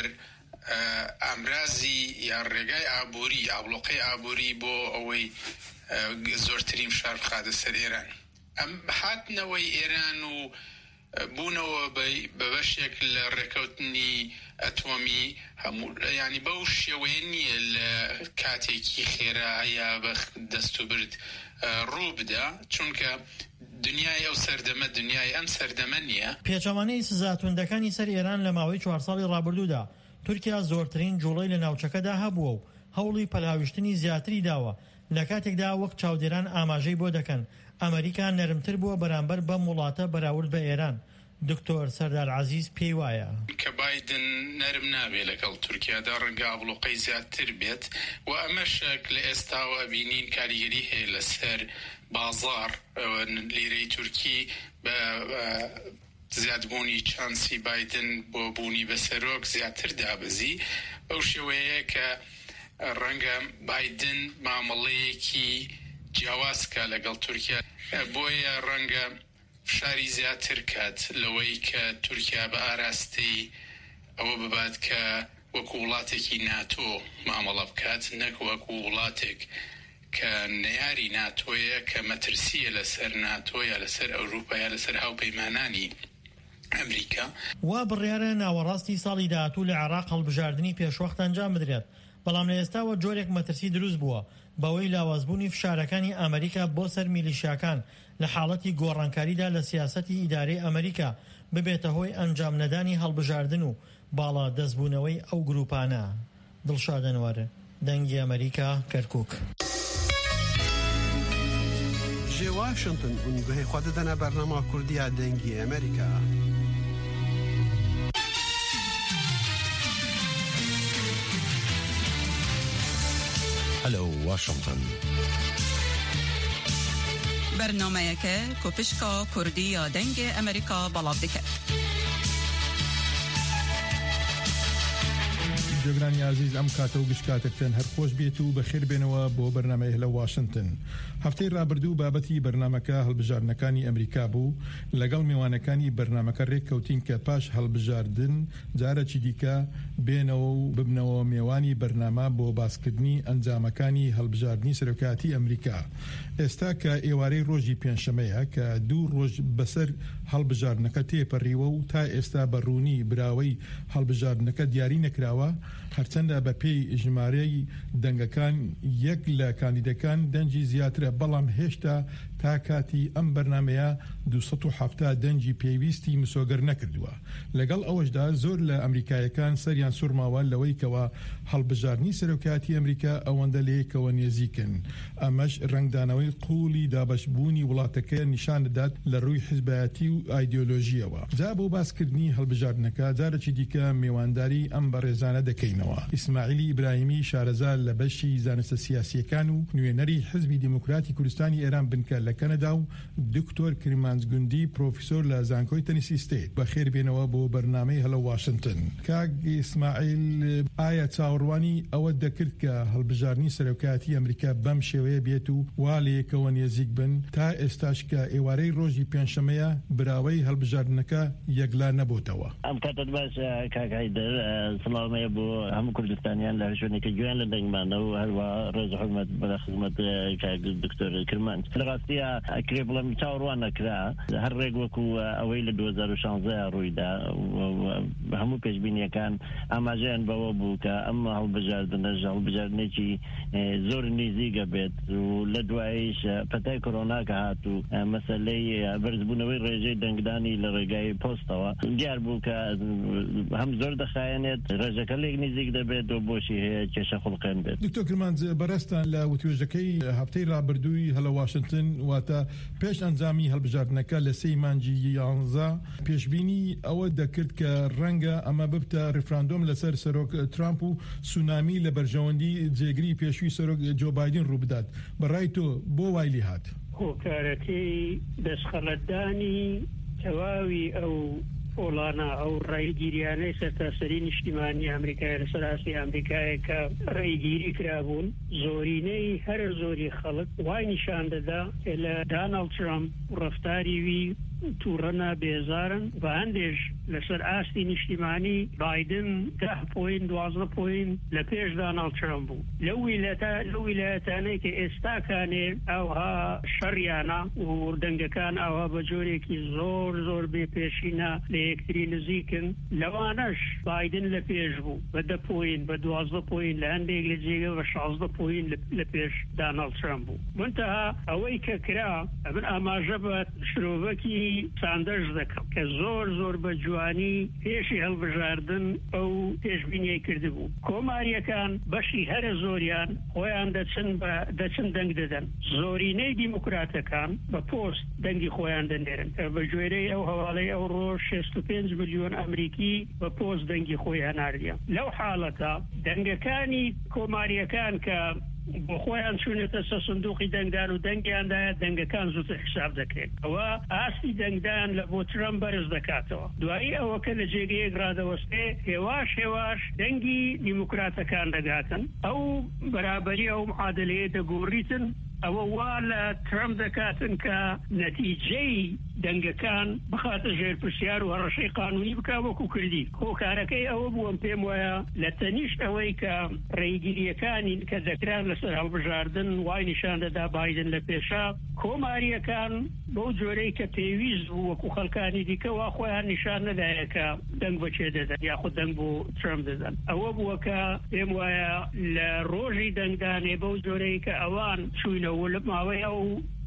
ئامرازی یا ڕێگای ئابووری ئابلۆقەی ئابووری بۆ ئەوەی زۆرترین فشار بخاتە سەر ئێران. ئەم هاتنەوەی ئێران و بوونەوە بە بەشێک لە ڕێکەوتنی ئەتۆمی هەموو ینی بەو شێوەیە نییە لە کاتێکی خێرا یا بە دەست و برد ڕوو بدا چونکە دنیای ئەو سەردەمە دنیای ئەم سەردەمە نییە. پێچەوانەی سزاتوندەکانی سەر ئێران لە ماوەی 4 ساڵی ڕابردوودا تورکیا زۆرترین جوڵەی لە ناوچەکەدا هەبووە و هەوڵی پەلاویشتنی زیاتری داوە لە کاتێکدا وەک چاودێران ئاماژەی بۆ دەکەن ئەمریکا نەرمتر بووە بەرامبەر بەم وڵاتە بەراورد بە ئێران. دکتۆر سەردار عەزیز پێی وایە کە بایدن نەرم نابێت لەگەڵ تورکیادا ڕەنگە ئابڵۆقەی زیاتر بێت و ئەمەشێک لە ئێستاوە بینین کاریگەری هەیە لەسەر بازار لیرەی تورکی بە زیادبوونی چانسی بایدن بۆ بوونی بە سەرۆک زیاتر دابەزی بەو شێوەیە کە ڕەنگە بایدن مامەڵەیەکی جیاوازکە لەگەڵ تورکیا بۆیە ڕەنگە فشاری زیاتر کات لەوەی کە تورکیا بە ئاراستی ئەوە ببات کە وەکو وڵاتێکی ناتۆ مامەڵە بکات نەک وەکو وڵاتێک کە نەیاری ناتۆیە کە مەترسیە لەسەر ناتۆ یا لەسەر ئەوروپا یا لەسەر هاوپەیمانانی ئەمریکا. وا بڕیارە ناوەڕاستی ساڵی داهاتوو لە عێراق هەڵبژاردننی پێشوەخت ئەنجام بدرێت بەڵام لە ئێستاوە جۆرێک مەترسی دروست بووە بەوەی لاوازبوونی فشارەکانی ئەمریکا بۆ سەر میلیشیاکان لە حاڵەتی گۆڕانکاریدا لە سیاسەتی ئیدارەی ئەمریکا ببێتە هۆی ئەنجام نەدانی هەڵبژاردن و باڵا دەستبوونەوەی ئەو گروپانە. دڵشادەنوەر دەنگی ئەمریکا کەرکووک. جێ واشنگتن گوهی خوا دەدەنە بەرنامە کوردیە دەنگی ئەمریکا. هلو واشنطن برنامه‌ای که کوپشکا کردی یا دنگ امریکا بلاب دکت. جگرانی عزیز ام کاتو گشکاتتن هر خوش بیتو بخیر بینوا بو برنامه هلا واشنطن. هفته رابردو بابتی برنامه که هەڵبژاردنەکانی ئەمریکا بوو لەگەڵ میوانەکانی بەرنامەکە ڕێککەوتین کە پاش هەڵبژاردن جارێکی دیکە بێنەوە و ببنەوە میوانی بەرنامە بۆ باسکردنی ئەنجامەکانی هەڵبژاردننی سەرۆکایەتی ئەمریکا. ئێستا کە ئێوارەی ڕۆژی پێنجشەمەیە کە 2 ڕۆژ بەسەر هەڵبژاردنەکە تێپەڕیوە و تا ئێستا بەڕوونی براوەی هەڵبژاردنەکە دیاری نەکراوە، هەرچەندە بە پێی ژمارەی دەنگەکان یەک لە کاندیدەکان دەنجی زیاترە، بەڵام هێشتا تا کاتی ئەم بەرنمەیە 270 دەنجی پێویستی مسۆگەر نەکردووە. لەگەڵ ئەوەشدا زۆر لە ئەمریکایەکان سەریان سوورماوە لەوەی کەوە هەڵبژاردننی سەرۆکایەتی ئەمریکا ئەوەندە لەیەکەوە نێزیکن. ئەمەش ڕنگدانەوەی قوڵی دابەشبوونی وڵاتەکە نیشانەدات لە ڕووی حیزبایەتی و ئایدۆلۆژیەوە. جا بۆ باسکردنی هەڵبژاردنەکە جارێکی دیکە میوانداری ئەم بەڕێزانە دەکەینەوە. ئیسماعیلی ئیبراهیمی شارەزا لە بەشی زانستە سیاسیەکان و نوێنەری حزبی دیموکراتی کوردستانی ئێران بنکە لە کەنەدا و دکتۆر کرمانجگوندی پرۆفیسۆر لە زانکۆی تەنیسی ستێت بەخێر بێنەوە بۆ بەرنامەی هەلە واشنطن. کاک ئیسماعیل، ئایا چاوەڕوانی ئەوە دەکرد کە هەڵبژاردننی سەرۆکایەتی ئەمریکا بەم شێوەیە بێت و وا لەیەکەوە نێزیک بن تا ئێستاش کە ئێوارەی ڕۆژی پێنجشەمەیە براوەی هەڵبژاردنەکە یەکلا نەبووتەوە؟ ئەم کاتت باش کاکایدر سڵامەیە بۆ هەموو کوردستانیان لە شوێنێکی گوێن لە دەنگمانە و هەروە ڕێز حکومەت بە خزمەت دکتۆر کرمانج. لە ڕاستیە ئەکرێ بڵێم چاوەڕوان نەکرا، هەر ڕێک وەکو ئەوەی لە 2016 ڕوویدا هەموو پێشبینیەکان ئاماژەیان بەوە بوو کە ئەم هەڵبژاردنەش هەڵبژاردنێکی زۆر نزیکە بێت و لە دواییش پەتای کۆرۆنا کە هات و مەسەلەی بەرزبوونەوەی ڕێژەی دەنگدانی لە ڕێگای پۆستەوە دیار بوو کە هەم زۆر دەخایەنێت ڕێژەکە لێک نزیک دەبێت و بۆشی هەیە کێشە خوڵقێن بێت. دکتۆر کرمانج، بەڕێستان لە وتوێژەکەی هەفتەی ڕابردووی هەلە واشنطن واتە پێش ئەنجامی هەڵبژاردنەکە لە 3 مانگی 11 پێشبینی ئەوە دەکرد کە ڕەنگە ئەمە ببتە ڕفراندۆم لەسەر سەرۆک ترامپ و سونامی لە بەرژەوەندی جێگری پێشووی سەرۆک جۆ بایدن ڕوو بدات. بەڕای تۆ بۆ وای لێ هات؟ هۆکارەکەی دەستخەڵەتدانی تەواوی ئەو ئۆڵانە ئەو ڕێگیریانەی سەرتاسەری نیشتیمانی ئەمریکای لەسەر ئاسی ئەمریکایە کە ڕێگیری کرابوون، زۆرینەی هەر زۆری خەڵک وای نیشان دەدا کە لە داناڵد ترامپ ڕەفتاری وی تووڕەنا بێزارن بە هەندێش لەسەر ئاستی نیشتیمانی بایدن 10 پۆین 12 پۆین لە پێش داناڵد ترامپ بوو. لەو ویلایەتانەی کە ئێستاکانێ ئەوها شەڕیانە و دەنگەکان ئەوها بە جۆرێکی زۆر زۆر بێپێشینە لە یەکتری نزیکن، لەوانەش بایدن لە پێش بوو بە 10 پۆین بە 12 پۆین لە هەندێک لە جێگە بە 16 پۆین لە پێش داناڵد ترامپ بوو. منتەها ئەوەی کە کرا ئەمن ئاماژە بە شرۆڤەکی ساندەرز دەکەم کە زۆر بە جوانی پێشی هەڵبژاردن ئەو پێشبینیەی کرده بوو. کۆماریەکان بەشی هەرە زۆریان خۆیان دەچن دەنگ دەدەن. زۆرینەی دیموکراتەکان بە پۆست دەنگی خۆیان دەنێرن کە بە گوێرەی ئەو هەواڵەی ئەو ڕۆژ 65 ملیۆن ئەمریکی بە پۆست دەنگی خۆیان ناردیە. لەو حاڵەتە دەنگەکانی کۆماریەکان کە بۆ خۆیان چوونێتە سە سندوقی دەنگدان و دەنگیاندایە دەنگەکان زووتر حساب دەکرێت. ئەوە ئاستی دەنگدان لە بۆ ترامپ بەرز دەکاتەوە. دوایی ئەوە کە لە جێگەیەک ڕادەوەستێ هێواش دەنگی دیموکراتەکان دەگاتن، ئەو بەرابەری ئەو معادلەیە دەگۆڕیتن، ئەوە وا لە ترامپ دەکاتن کە نەتیجەی دەنگەکان بخاتە ژێرپرسیار و هەڕەشەی قانونی بکا وەکو کردی. هۆکارەکەی ئەوە بووم پێم وایە لە تەنیشت ئەوەی کە ڕێگیریەکانی کە دەکران لەسەر هەڵبژاردن وای نیشان دەدا بایدن لە پێشا، کۆماریەکان بەو جۆرەی کە پێویست بوو وەکو خەڵکانی دیکەوە خۆیان نیشان نەدایە کە دەنگ بەچێ دەدەن یاخود دەنگ بۆ ترامپ دەدەن. ئەوە بووە کە پێم وایە لە ڕۆژی دەنگدانێ بەو جۆرەی کە ئەوان چوینەوە لە ماوەی ئەو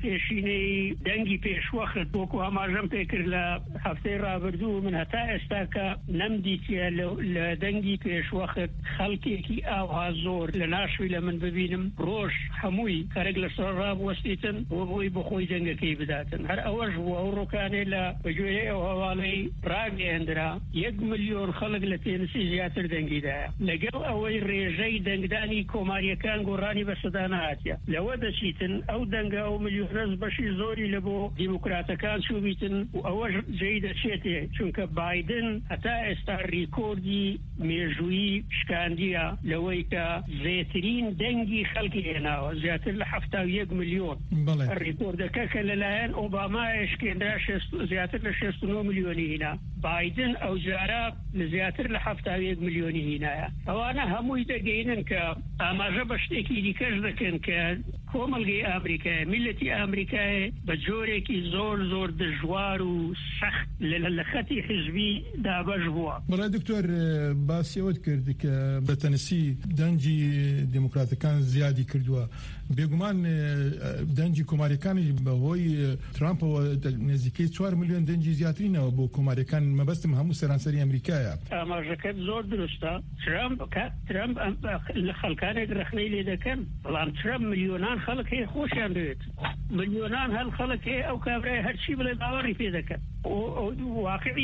پێشینەی دەنگی پێشوەخت وەکو ئاماژەم پێکرد لە هەفتەی ڕابردوو من هەتا ئێستا کە نەمدیتە لە دەنگی پێشوەخت خەڵکێکی ئاوها زۆر لە ناشوی لە من ببینم ڕۆژ هەمووی کارێک لەسەر ڕابوەستیتن بۆ بۆی بەخۆی دەنگەکەی بداتن. هەر ئەوەش بوو ئەو ڕۆکانێ لە بەگوێرەی ئەو هەواڵەی ڕاگەیەندرا 1 ملیۆن خەڵک لە تێنسی زیاتر دەنگیدایە. لەگەڵ ئەوەی ڕێژەی دەنگدانی کۆماریەکان گۆڕانی بەسەدا نهاتیە، لەوە دەچیتن ئەو دەنگە ئەو ملیۆن بەڕێز بەشی زۆری لە بۆ دیموکراتەکان چوبیتن و ئەوەش جێی دەچێتێ چونکە بایدن هەتا ئێستا ریکۆردی مێژووی شکاندیە لەوەی کە زێترین دەنگی خەڵکی هێناوە زیاتر لە 71 ملیۆن ریکۆردەکە کە لەلایەن ئۆبامایش کێنرا زیاتر لە 69 ملیۆنی هینا بایدن ئەو جارە لە زیاتر لە 71 ملیۆنی هینایە ئەوانە هەمووی دەگەینن کە ئاماژە بە شتێکی دیکەش دەکەن کە کۆمەلگەی ئامریکای میلەتی ئامریکای بە جۆرێکی زۆر زۆر دژوار و سەخت لە خەتی حزبی دابەش بووە. بەڵێ دکتۆر باسیەوەت کرد کە بە تەنسی دەنجی دیموکراتەکان زیادی کردووە بێگومان دەنجی کۆماریەکانی بەهۆی ترامپەوە نزیکەی 4 ملیۆن دەنجی زیاترینەوە بۆ کۆماریەکان مەبەستم هەموو سەرانسەری ئەمریکایە. ئاماژەکەت زۆر دروستە. ترامپ لە خەڵکانێک رەخنەی لێ دەکەن بەڵام ترامپ ملیۆنان خەڵک هەیە خۆشیان دەوێت ملیۆنان هەل خەڵک هەیە ئەو کابرای هەرچی بڵێ باوەڕی پێ دەکەن واقعی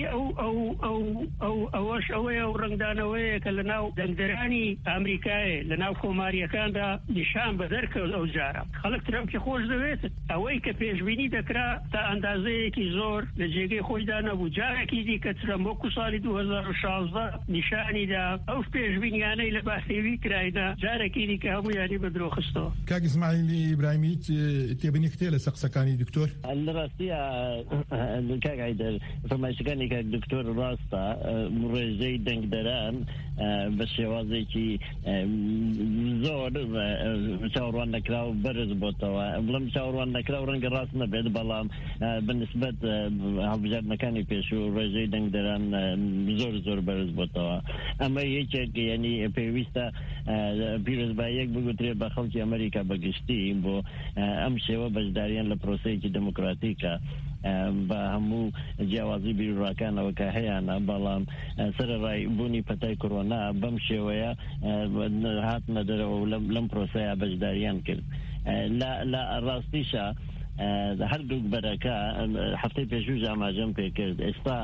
ئەوەش ئەوەیە و ڕنگدانەوەیە کە لەناو دەنگدەرانی ئامریکایە لەناو کۆماریەکاندا نیشان بە دەرکەوت ئەو جارە خەڵک ترامپی خۆش دەوێت ئەوەی کە پێشبینی دەکرا تا ئەندازەیەکی زۆر لە جێگەی خۆیدا نەبوو جارێکی دیکە ترامپ وەکو ساڵی 2016 نیشانیدا ئەو پێشبینیانەی لە باسێوی کرایدا جارێکی دیکە هەموویانی بە درۆخستەوە. کاک ئیسماعیلی ئیبراهیمی تێبینی کتێ لە سەقسەکانی دکتۆر لە ڕاستیە کاک عەیدەر فەرمایشەکانی کاک دکتۆر ڕاستە ڕێژەی دەنگدەران بە شێوازێکی زۆر چاوەڕوان نەکراو بەرز بۆتەوە بڵم چاوەڕوان نەکراو ڕەنگە ڕاست نەبێت بەڵام بەنسبەت هەڵبژاردنەکانی پێشوو ڕێژەی دەنگدەران زۆر زۆر بەرز بۆتەوە ئەمە یەکێک یعنی پێویستە پیرۆزباییەک بگوترێ بە خەڵکی ئەمریکا بەگشتی بۆ ئەم شێوە بەشداریان لە پرۆسەیەکی دموکراتیکە بە هەموو جیاوازی بیرۆڕاکانەوە کە هەیەە بەڵام سەرڕای بوونی پەتای کۆرۆنا بەم شێوەیە هاتنە دەرەوە لەم پرۆسەیە بەشداریان کرد لە ڕاستیشە هەردووک بەرەکە هەفتەی پێشوو ئاماژەم پێکرد ئێستا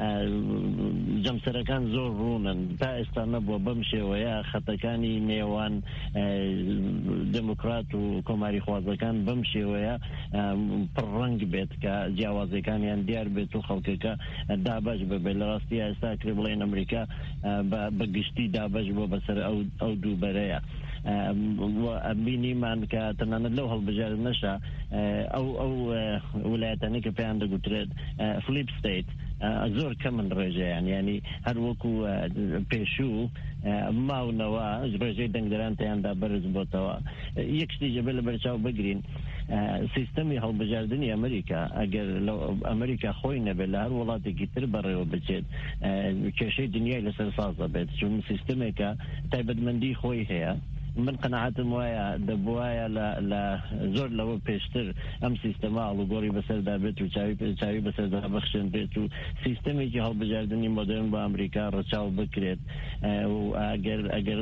جەمسەرەکان زۆر ڕوونن تا ئێستا نەبووە بەم شێوەیە خەتەکانی نێوان دموکرات و کۆماری خوازەکان بەم شێوەیە پڕڕەنگ بێت کە جیاوازەکانیان دیار بێت و خەڵکەکە دابەش ببێت لە ڕاستی ئێستا کرێ بڵێن ئەمریکا بەگشتی دابەش بۆ بەسەر ئەو دووبەرەیە بینیمان کە تەنانەت لەو هەڵبژار نەشە ئەو ویلایەتانی کە پێیان دەگوترێت فلیپ ستیت زۆر کەمن ڕێژەیان ینی هەر وەکو پێشوو ماونەوە ڕێژەی دەنگدەران تیاندا بەرز بۆتەوە یەک شتی جەبێت لە بەرچاو بگرین سیستەمی هەڵبژاردننی ئەمریکا ئەگەر ئەمریکا خۆی نەبێت لە هەر وڵاتێکی تر بەڕێوە بچێت کێشەی دنیای لەسەر سازە بێت چون سیستەمێکە تایبەتمەندی خۆی هەیە من قەنەعەتم وایە دەبوایە لە زۆر لەوە پێشتر ئەم سیستەما ئاڵوگۆڕی بەسەردا بێت و چاوی بەسەردا بەخشن بێت و سیستەمێکی هەڵبژاردننی مۆدرن بە ئەمریکا ڕەچاو بکرێت و ئەگەر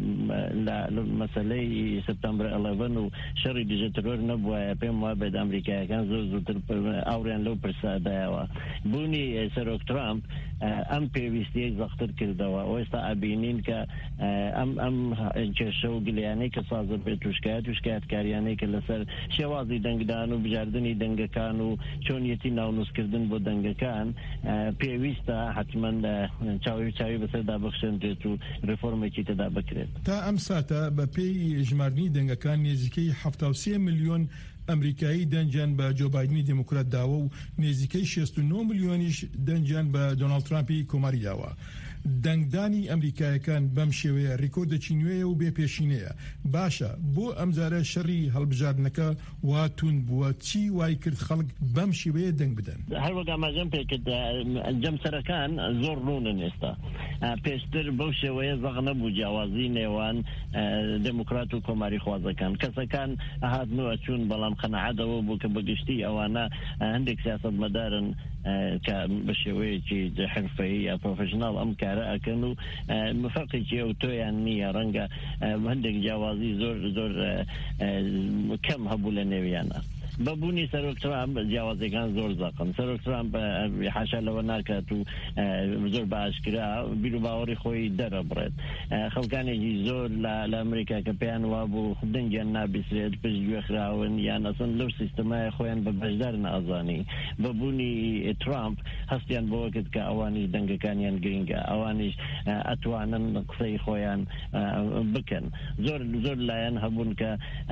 مەسەلەی سپتەمبەر 11 و شەڕی دژە ترۆر نەبووایە پێم وایە بێت ئەمریکایەکان زۆر زووتر ئاوریان لەو پرسادایەوە بوونی سەرۆک ترامپ ئەم پێویستیەی زەختر کردەوە ئێستا ئەبینین کە ئەم کێشە و گلیانەی کە سازە بێت توشکایەتکاریانەی کە لەسەر شێوازی دەنگدان و بژاردننی دەنگەکان و چۆنیەتی ناونووسکردن بۆ دەنگەکان پێویستە حتمما چاوی بەسەردا بخشێنرێت و ڕفۆرمێکی تێدا بکرێت تا ئەم ساتە بە پێی ژمارنی دەنگەکان نێزیکەی 73 ملیۆن ئەمریکایی دەنجیان بە جۆ بایدنی دموکرات داوە و نێزیکەی 69 ملیۆنیش دەنجیان بە دۆناڵد ترامپی کۆماری داوە. دەنگدانی ئەمریکایەکان بەم شێوەیە ڕیکۆردێکی نوێیە و بێپێشینەیە باشە بۆ ئەمجارە شەڕی هەڵبژاردنەکە واتون بووە چی وای کرد خەڵک بەم شێوەیە دەنگ بدەن هەروەک ئاماژەم پێکرد جەمسەرەکان زۆر ڕوونن ئێستا پێشتر بەو شێوەیە زەغ نەبوو جیاوازی نێوان دموکرات و کۆماری خوازەکان کەسەکان هاتنەوە چوون بەڵام قەنەعەتەوە بوو کە بەگشتی ئەوانە هەندێک سیاسەتمەدارن کە بە شێوەیەکی حرفەیی یا پرۆفێشناڵ ئەم کارە ئەکەن و مفەقێکی ئەو تۆیان نییە ڕەنگە هەندێک جیاوازی زۆر زۆر کەم هەبوو لە نێویانە ببوني سەرۆک ترامپ جیاوازەکان زۆر زەقن. سەرۆک ترامپ حاشا لەوە ناکات و زۆر باشکرا بیر و باوەڕی خۆی دەرەبڕێت. خەڵکانێکی زۆر لە ئەمریکا کە پێیان وابوو دەنگیان نابیسرێت پشت گوێخراون یان ئەسڵ لەو سیستەمای خۆیان بە بەشدار نەئەزانی. ببوونی ترامپ هەستیان بۆ کرد کە ئەوانیش دەنگەکانیان گرنگە، ئەوانیش ئەتوانن قسەی خۆیان بکەن. زۆر لایەن هەبوون کە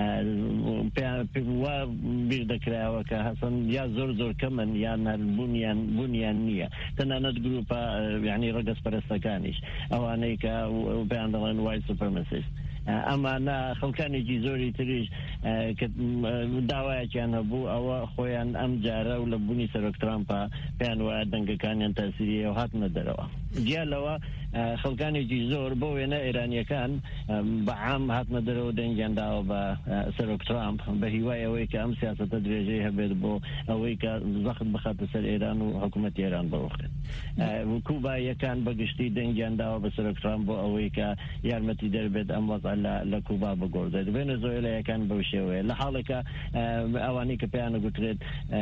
وا بیر دەکرایەوە کە هەسن یا زۆر کەمن یان بوونیان نییە. تەنانەت گروپە یعنی ڕەگەز پەرستەکانیش ئەوانەی کە پێیان دەڵێن وایت سوپەرمەسیست. ئەمانە خەڵکانێکی زۆری تریش کە داوایەکیان هەبوو ئەوە خۆیان ئەم جارە و لە بوونی سەرۆک ترامپە پێیان وایە دەنگەکانیان تاسیریە و هاتنە دەرەوە. جیا لەوە خەڵکانێکی زۆر بۆ وێنە ئێرانیەکان بەعام هاتنە دەرەوە دەنگیان داوە بە سەرۆک ترامپ بە هیوای ئەوەی کە ئەم سیاسەتە درێژەی هەبێت بۆ ئەوەی کە زەخت بخاتە سەر ئێران و حکوومەتی ئێران بڕۆخێت. کوباییەکان بەگشتی دەنگیان داوە بە سەرۆک ترامپ بۆ ئەوەی کە یارمەتی دەربێت ئەم وەزع لە کوبا بگۆڕدێت. ڤێنزوێلایەکان بەو شێوەیە لە حاڵێکە ئەوانەی کە پێیانە گوترێت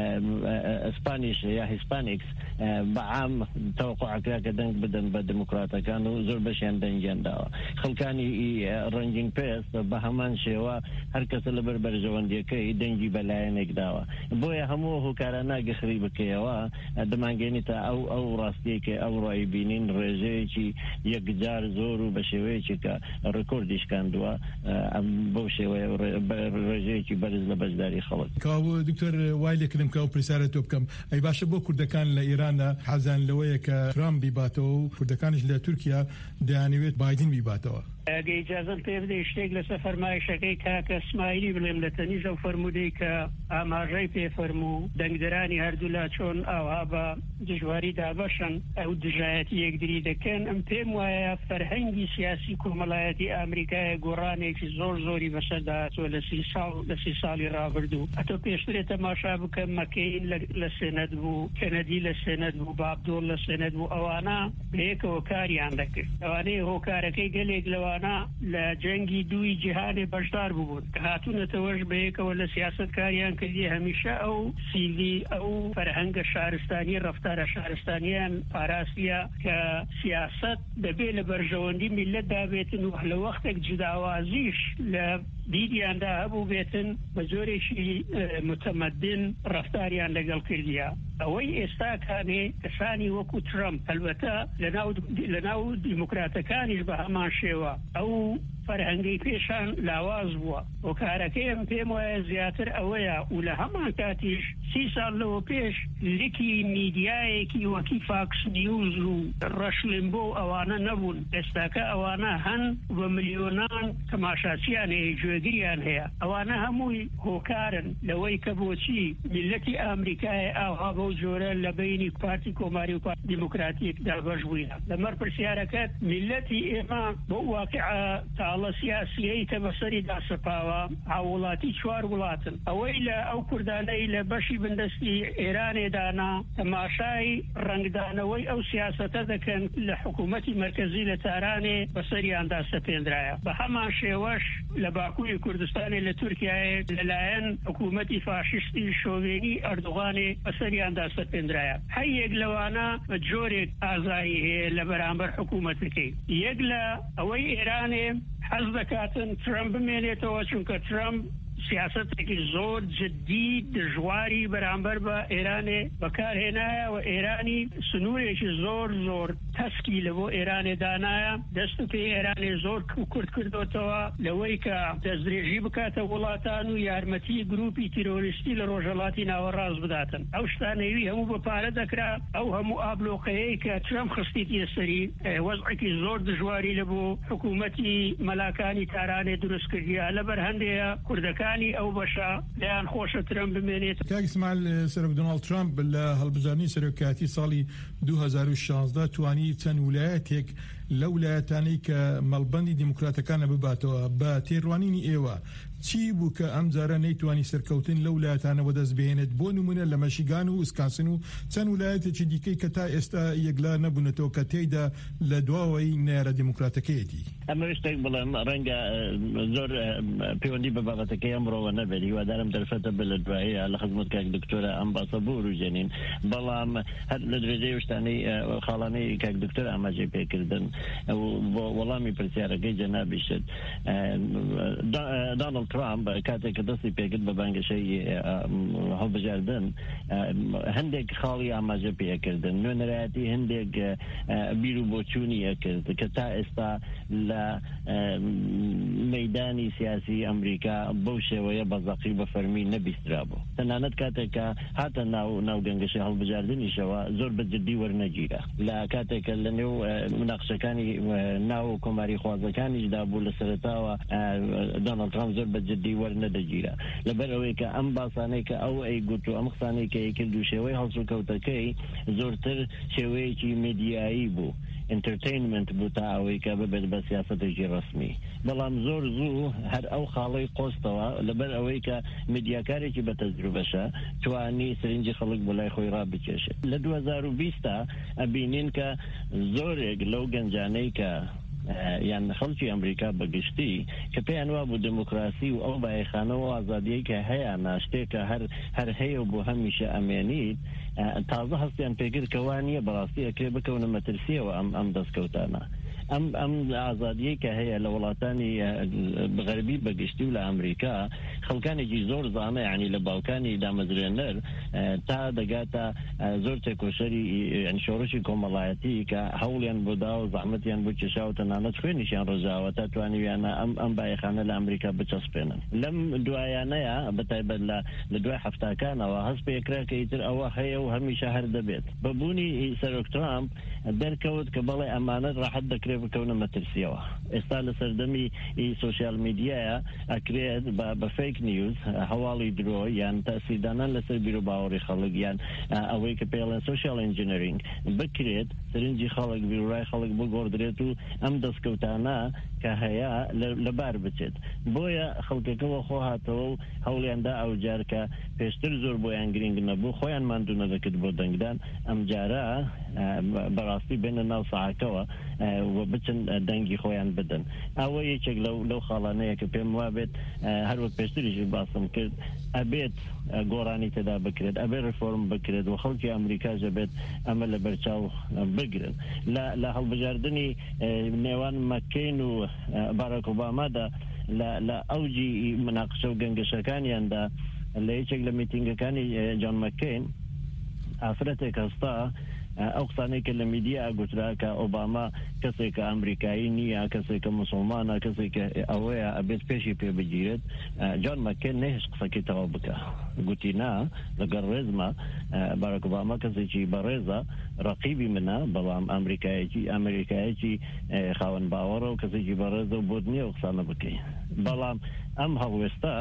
ئەسپانیش یا هیسپانیکس بەعام تەوەقوعەکرا کە دەنگ بدەن بە دموکراتەکان و زۆر بەشیان دەنگیان داوە. خەڵکانی ڕەنگین پێست بە هەمان شێوە هەر کەسە لەبەر بەرژەوەندیەکەی دەنگی بەلایەنێک داوە. بۆیە هەموو هۆکارانە گەخری بکەیەوە دەمانگەێنێتە ئەو ڕاستیەکە ئەو ڕای بینین ڕێژەیەکی یەکجار زۆر و بە شێوەیەکی کە ڕکۆردیش کاندووە بەو شێوەیە ڕێژەیەکی بەرز لە بەشداری خەڵک. کاو دکتۆر وای لێکردم کە ئەو پرسیارە تۆ بکەم ئەی باشە بۆ کوردەکان لە ئێرانە حەزان لەوەیە کە ترامپ بیباتەوە و کوردەکانش لە تورکیا دەیانەوێت بایدن بیباتەوە. ئەگە ئیجازەم پێ بدەی شتێک لەسەر فەرمایشەکەی کاکە اسماعیلی بڵێم لە تەنیژە و فەرمودەی کە ئاماژەی پێفەرموو دەنگدەرانی هەردوولا چۆن ئاوا بە دژواری دابەشن ئەو دژایەتی یەکدری دەکەن. ئەم پێم وایە فەرهەنگی سیاسی کۆمەڵایەتی ئامریکایە گۆڕانێکی زۆری بەسەرداهاتوە لە سی ساڵی ڕابردوو. ئەتۆ پێشترێت تەماشا بکەم مەکەین لە سێنەت بوو، کەنەدی لە سێنەت بوو، بابدۆڵ لە سێنەت بوو. ئەوانە بەیەکەوە کاریان دەکرد. ئەوانەیە هۆکارەکەی گەلێک لەوانە لە جەنگی دووی جیهانێ بەشدار بوون کە هاتوونەتەوەش بەیەکەوە لە سیاست کاریان کردی. هەمیشە ئەو سیلی ئەو فەرهەنگە شارستانی ڕەفتارە شارستانیان پاراستیە کە سیاست دەبێ لە بەرژەوەندی میلەت دابێتن و لە وەختێک جداوازیش لە دیدیاندا هەبوو بێتن بە زۆرێکی متەمەدن ڕەفتاریان لەگەڵ کردیە. ئەوەی ئێستا کانێ کەسانی وەکو ترامپ هەلبەتە لەناو دیموکراتەکانیش بە هەمان شێوە ئەو فەرهەنگەی پێشان لاواز بووە. هۆکارەکەیم پێم وایە زیاتر ئەوەیە و لە هەمان کاتیش 30 ساڵ لەوە پێش لیکی میدیایەکی وەکی فاکس نیوز و ڕەشلمبۆ ئەوانە نەبوون. ئێستاکە ئەوانە هەن بە ملیۆنان تەماشاچیان هەیە، گوێگریان هەیە. ئەوانە هەمووی هۆکارن لەوەی کە بۆچی میلەتی ئامریکای ئاوا بەو جۆرە لە بینی پارتی کۆماری و پارتی دیموکراتیکدا بەش بووینە. لەمەر پرسیارەکەت میلەتی ئێمە بۆ واقعە تاڵە سیاسیەی کە بەسەریدا سەپاوە هاوڵاتی 4 وڵاتن. ئەوەی لە ئەو کوردانەی لە بەشی بندستی ئێرانێدانا تەماشای ڕنگدانەوەی ئەو سیاسەتە دەکەن لە حکوومەتی مرکزی لە تارانێ بەسەریاندا سەپێنرایە. بە هەمان شێوەش لە باکووری کوردستانی لە تورکیایە لەلایەن حکوومەتی فاشیستی شۆڤێنی ئەردوغانێ بەسەریاندا سەپێنرایە. هەیەک لەوانە بە جۆرێک ئازایی هەیە لە بەرامبەر حکوومەتەکەی. یەک لە ئەوەی ئێرانێ حەز دەکاتن ترامپ بمێنێتەوە چونکە ترامپ سیاستێکی زۆر جدی دژواری بەرامبەر بە ئێرانێ بەکارهێنایە و ئێرانی سنوورێکی زۆر تەسکی لە بۆ ئێرانێ دانایە. دەست و پێ ئێرانێ زۆر کورد کردوتەوە لەوەی کە دەستدرێژی بکاتە وڵاتان و یارمەتی گروپی تیرۆریستی لە ڕۆژهەڵاتی ناوەڕاست بداتن. ئەو شتانەوی هەموو بە پارە دەکرا. ئەو هەموو ئابلۆقەیەی کە ترامپ خستیتە سەری وەزعێکی زۆر دژواری لە بۆ حکوومەتی مەلاکانی تارانێ دروست کردیە. لەبەر هەندێکە کوردەکان ئەو بەشە لەیان خۆشە ترامپ بمێنێت. کاک اسماعیل، سەرۆک دۆناڵد ترامپ لە هەڵبژاردننی سەرۆکایەتی ساڵی 2016 توانی چەند ویلایەتێک لە ویلایەتانەی کە مەڵبەندی دیموکراتەکانە بباتەوە بە تێڕوانینی ئێوە چی بوو کە ئەم جارە نەیتوانی سەرکەوتن لە ویلایەتانەوە دەست بهێنێت بۆ نمونە لە مەشیگان و ویسکانسن و چەند ویلایەتێکی دیکەی کە تا ئێستا یەکلا نەبوونەتەوە کە تێیدا لە دواوەی نێرە دیموکراتەکەیەتی ئەمە شتێک بڵێم ڕەنگە زۆر پەیوەندی بە بابەتەکەی ئەمڕۆوە نەبێت هیوادارم دەرفەتە بە لە دوایە لە خزمەت کاک دکتۆرە ئەم باسە بۆ ڕوجێنین بەڵام هەر لە درێژەی شتانەی خاڵانەی کاک دکتۆر ئاماژەی پێکردن بۆ وەڵامی پرسیارەکەی جەنابیشت دۆناڵد ترامپ کاتێک کە دەستی پێکرد بە بانگەشەی هەڵبژاردن هەندێک خاڵی ئاماژە پێکردن نوێنەرایەتی هەندێک بیر و بۆچوونی ئەکرد کە تا ئێستا لە مەیدانی سیاسی ئەمریکا بەو شێوەیە بەزەقی بە فەرمی نەبیسترا بوو تەنانەت کاتێک کە هاتە ناو گەنگەشەی هەڵبژاردنیشەوە زۆر بەجددی وەرنەگیرە لە کاتێکە لە نێو مناقشەکانی ناو کۆماری خوازەکانیشدا بوو لە سەرەتاوە دۆناڵد ترامپ زۆر بەجددی وەرنەدەگیرە لەبەر ئەوەی کە ئەم باسانەی کە ئەو ئەیگوت و ئەم قسانەی کە ئەیکرد و شێوەی هەڵسوکەوتەکەی زۆرتر شێوەیەکی میدیایی بوو انترتینمنت بوو تا ئەوەی کە ببێت بە سیاسەتێکی ڕسمی بەڵام زۆر زوو هەر ئەو خاڵەی قۆستەوە لەبەر ئەوەی کە میدیاکارێکی بە تەجروبەشە توانی سرنجی خەڵک بۆ لای خۆی ڕابچێشێت لە 2020 ئەبینین کە زۆرێک لەو گەنجانەی کە یان خەڵکی ئەمریکا بەگشتی کە پێیان وا بوو دموکراسی و ئەو بایخانەوە ئازادیەی کە هەیە ناشتێکە هەر هەیە و بۆ هەمیشە ئەمێنیت تازە هەستیان پێگر کەوا نییە بەڕاستی ئەکرێ بکەونە مەترسیەوە ئەم دەستکەوتانە ئەم ئازادیەی کە هەیە لە وڵاتانی غەربی بەگشتی و لە ئەمریکا خەڵکانێکی زۆر زانە یعنی لە باوکانی دامەزرێنەر تا دەگاتە زۆر تێکۆشەری شۆڕشی کۆمەڵایەتی کە هەوڵیان بۆدا و زەحمەتیان بۆ کێشا و تەنانەت خوێنیشیان ڕۆژاوە تا توانیویانە ئەم بایەخانە لە ئەمریکا بچەسپێنن لەم دوایانەیە بەتایبەت لە دوای هەفتاکانەوە هەست پێکرا کە ئیتر ئەوە هەیە و هەمیشە هەر دەبێت بەبوونی سەرۆک ترامپ دەرکەوت کە بەڵێ ئەمانەت ڕاحەت دەکرێت بکەونە مەترسیەوە ئێستا لە سەردەمی سوشیال میدیایە ئەکرێت بە فیک نیوز هەواڵی درۆ یان تەسیدانان لەسەر بیر و باوەڕی خەڵک یان ئەوەی کە پێڵێن سوشیال ئینجینەرینگ بکرێت سرنجی خەڵک بیرڕای خەڵک بگۆڕدرێت و ئەم دەستکەوتانە کە هەیە لەبار بچێت بۆیە خەڵکەکەەوە خۆ هاتەوە و هەوڵیاندا ئەو جار کە پێشتر زۆر بۆیان گرنگ نەبوو خۆیان ماندوو نەدەکرد بۆ دەنگدان ئەم جارە بەڕاستی بێنە ناو ساحەکەوە و بچن دەنگی خۆیان بدەن ئەوە یەکێک لەو خاڵانەیە کە پێم وابێت هەروەک پێشتریشی باسم کرد ئەبێت گۆڕانی تێدا بکرێت ئەبێت ڕفۆرم بکرێت و خەڵکی ئەمریکا دەبێت ئەمە لە بەرچاو بگرن لە هەڵبژاردننی نێوان مەکەین و باراک ئۆبامادا لە ئەوجی مناقشە و گەنگەشەکانیاندا لە یەکێک لە میتینگەکانی جۆن مەکەین ئافرەتێک هەستا ئەو قسانەی کە لە میدیا گوترا کە ئۆباما کەسێک کە ئەمریکایی نییە کەسێک کە مسلمانە کەسێک ئەوەیە ئەبێت پێشی پێ بگیرێت جۆن مەکەین نەهێش قسەکەی تەواو بکە گوتی نا لەگەڵ ڕێزمە باراک ئۆباما کەسێکی بەڕێزە ڕەقیبی منە بەڵام ئەمریکایەکی خاوەن باوەڕە و کەسێکی بەڕێزە و بۆت نییە و قسانە بکەین بەڵام ئەم هەڵوێستە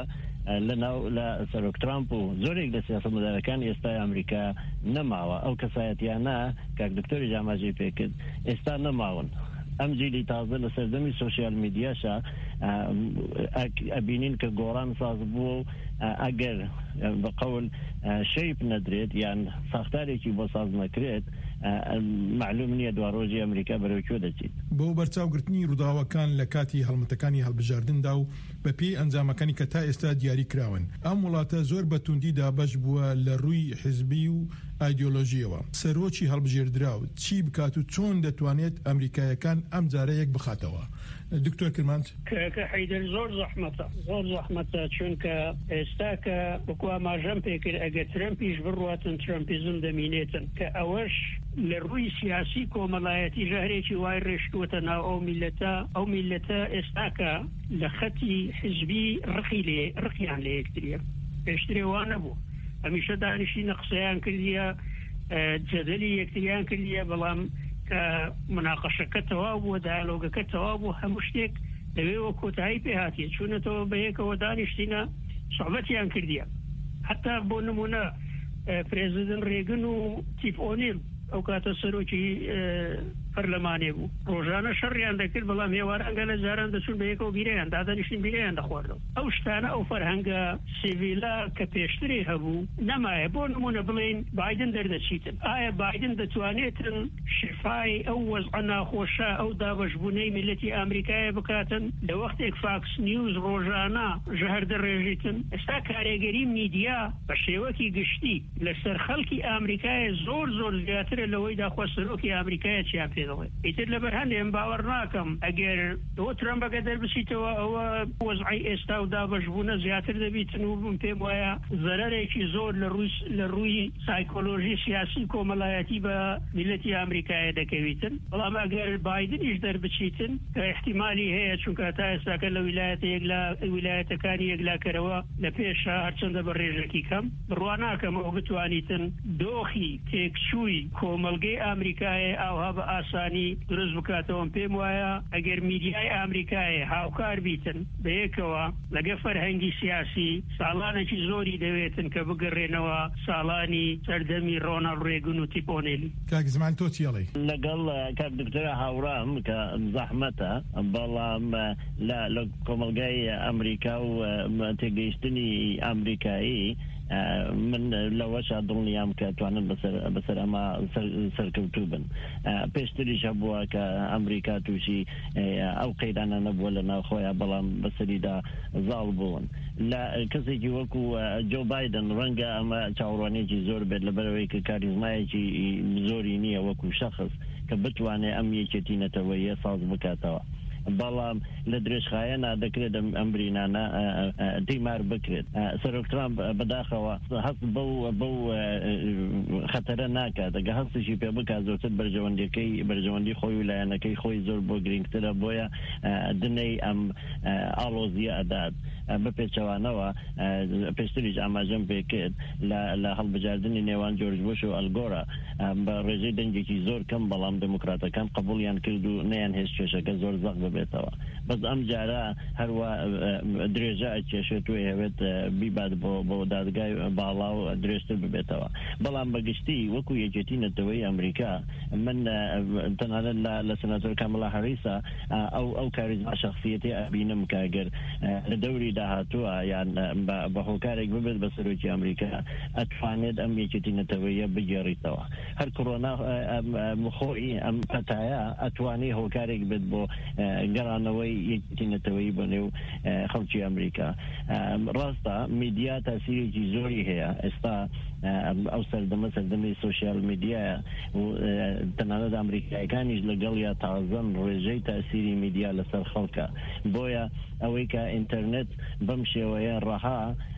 لە سەرۆک ترامپ و زۆرێک لە سیاسەتمەدارەکانی ئێستای ئەمریکا نەماوە ئەو کەسایەتیانە کاک دکتۆری جاماژەی پێکرد ئێستا نەماون ئەم جیلی تازە لە سەردەمی سوشیال میدیاشە ئەبینین کە گۆڕان ساز بووە و ئەگەر بە قەول شەیپ نەدرێت یان ساختارێکی بۆ ساز نەکرێت معلوم نییە دوا ڕۆژی ئەمریکا بەرەوکوێ دەچیت بۆ بەرچاوگرتنی ڕووداوەکان لە کاتی هەڵمەتەکانی هەڵبژاردندا و بە پێی ئەنجامەکانی کە تا ئێستا دیاری کراون ئەم وڵاتە زۆر بە توندیدا بەش بووە لە ڕووی حزبی و ئایدۆلۆژیەوە سەرۆکی هەڵبژێردراو چی بکات و چۆن دەتوانێت ئەمریکایەکان ئەم جارە یەک بخاتەوە دکتۆر کرمانت کە حیدر زۆر زەحمەتە چونکە ئێستا کە وەکو ئاماژەم پێکرد ئەگەر ترەمپیش بڕواتن ترەمپیزم دەمینێتن کە ئەوەش لە ڕووی سیاسی کۆمەڵایەتی ژەهرێکی وای ڕێشتووەتە ناو ئەو میلەتە ئێستاکە لە خەتی حزبی ڕقیان لە یەکتریە پێشترێ وا نەبوو هەمیشە دانیشتینە قسەیان کردیە جەدەلی یەکتریان کردیە بەڵام کە مناقەشەکە تەواو بووە دایالۆگەکە تەواو بوو هەموو شتێک دەوێەوە کۆتایی پێهاتیە چوونەتەوە بە یەکەوە دانیشتینە سوحبەتیان کردیە حتا بۆ نمونە پرێزیدنت ڕێگن و تیپ ئۆنیل ئەو کاتە سەرۆکی پەرلەمانێ بوو ڕۆژانە شەڕیان دەکرد بەڵام هێوارانگە لە جاران دەچون بە یەکەوە بیرەیان دادەنیشتن بیرەیان دەخواردەوە ئەو شتانە ئەو فەرهەنگە سیڤیلا کە پێشترێ هەبوو نەمایە بۆ نمونە بڵێن بایدن دەردەچیتن ئایا بایدن دەتوانێتن شفای ئەو وەزعە ناخۆشە ئەو دابەشبوونەی میلەتی ئامریکایە بکاتن لە وەختێک فاکس نیوز ڕۆژانە ژەهر دەڕێژیتن ئێستا کارێگەری میدیا بە شێوەکی گشتی لەسەر خەڵکی ئامریکایە زۆر زیاترە لەوەی داخوا سەرۆکی ئامریکایە چیان پێ دەڵێت ئیتر لەبەر هەندێم باوەڕ ناکەم ئەگەر تۆ ترەمبەکە دەربچیتەوە ئەوە وەزعی ئێستا و دابەشبوونە زیاتر دەبیتن و من پێم وایە زەرەرێکی زۆر لە ڕووی سایکۆلۆژی سیاسی کۆمەڵایەتی بە میلەتی ئامریکایە دەکەویتن بەڵام ئەگەر بایدنیش دەربچیتن کە احتیمالی هەیە چونکە تا ئێستاکە لە ویلایەتەکانی یەکلاکەرەوە لە پێشە هەرچەندە بە ڕێژێکی کەم بڕوا ناکەم ئەو بتوانیتن دۆخی تێکچووی کۆمەلگەی ئامریکایە ئاوها بە ئاسانی دروست بکاتەوە پێم وایە ئەگەر میدیای ئامریکایە هاوکار بیتن بەیەکەوە لەگە فەرهەنگی سیاسی ساڵانێکی زۆری دەوێتن کە بگەڕێنەوە ساڵانی سەردەمی ڕۆناڵد ڕێگن و تیپۆنێلی کاک زمان تۆ چیڵی لەگەڵ کاک دکتۆرە هاوڕام کە زەحمەتە بەڵام لە کۆمەلگای ئەمریکا و تێگەیشتنی ئەمریکایی من لەوەشا دڵنیام کە توانن بەسەر ئەمە سەرکەوتوو بن پێشتریش هەبووە کە ئەمریکا تووشی ئەو قەیدانە نەبووە لە ناوخۆیان بەڵام بەسەریدا زاڵ بوون لە کەسێکی وەکو جۆ بایدن ڕەنگە ئەمە چاوەڕوانێکی زۆر بێت لەبەرەوەی کە کاریزمایەکی زۆری نییە وەکو شەخص کە بتوانێت ئەم یەکێتینەتەوەیە ساز بکاتەوە بەڵام لە درێژخایەنە دەکرێت ئەم برینانە دیمار بکرێت سەرۆک ترامپ بەداخەوە هەست بەو خەتەرە ناکات ئەگە هەستشی پێ بکات زۆرتر بەرژەوەندی خۆی ویلایەنەکەی خۆی زۆر بۆ گرنگترە بۆیە دنەی ئەم ئالۆزیە ئەدات بپێچەوانەوە پێشتریش ئاماژەم پێکرد لە هەڵبژاردننی نێوان جۆرج بوش و ئەلگۆرە بە ڕێژەی دەنگێکی زۆر کەم بەڵام دموکراتەکان قبولیان کرد و نەیان هێز کێشەکە زۆر زەق ببێتەوە بەس ئەم جارە هەروە درێژە ئەکێشێت و هەوێت بیبات بۆ دادگای باڵا و درێژتر ببێتەوە بەڵام بەگشتی وەکو یەکێتینەتەوەی ئەمریکا من تەنانەت لە سەناتۆر کامەلا هەریسا ئەو کاریزما شەخسیەتی ئەبینم کە ئەگەر لە دەوری داهاتووە یان بە هۆکارێک ببێت بە سەرۆکی ئەمریکا ئەتوانێت ئەم یەکێتینەتەوەیە بگێڕیتەوە هەر کۆڕۆنا خۆی ئەم پەتایە ئەتوانێت هۆکارێک بێت بۆ گەڕانەوەی یەکێتینەتەوەی بۆ نێو خەڵکی ئەمریکا ڕاستە میدیا تاسیرێکی زۆری هەیە ئێستا ئەو سەردەمی سۆشیال میدیایە و تەنانەت ئەمریکایەکانیش لەگەڵ یا تازەن ڕێژەی تاسیری میدیا لەسەر خەڵکە بۆیە ئەوەی کە ئینتەرنێت بەم شێوەیە ڕەها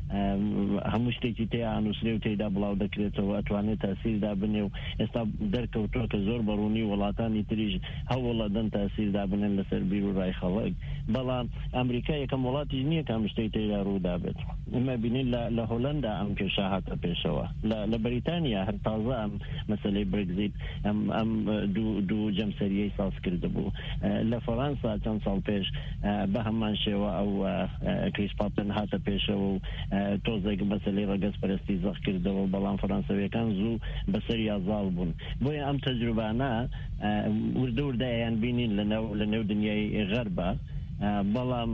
هەموو شتێکی تێ ئانووسێ و تێدا بڵاو دەکرێتەوە ئەتوانێت تاسیردا بنێ و ئێستا دەرکەوتووە کە زۆر بەڕوونی وڵاتانی تریش هەوڵەدەن تاسیردا بنێن لەسەر بیر و ڕای خەڵک بەڵام ئەمریکا یەکەم وڵاتیش نییە کە ئەم شتەی تێدا ڕوودا بێت ئمە بینین لە هۆلەندا ئەم کێشە هاتە پێشەوە لە بەریتانیا هەر تازە ئەم مەسەلەی برگزیت ئەم دوو جەمسەریەی ساز کرده بوو لە فەڕەنسا چەند ساڵ پێش بە هەمان شێوە ئەو کریس پاپن هاتە پێشەوە و تۆزێک مەسەلەی ڕەگەز پەرستی زەخ کردەوە بەڵام فەڕەنسەویەکان زوو بەسەر یازاڵ بوون بۆیە ئەم تەجروبانە وردە وردایان بینین لە نێو دنیای غەربە بەڵام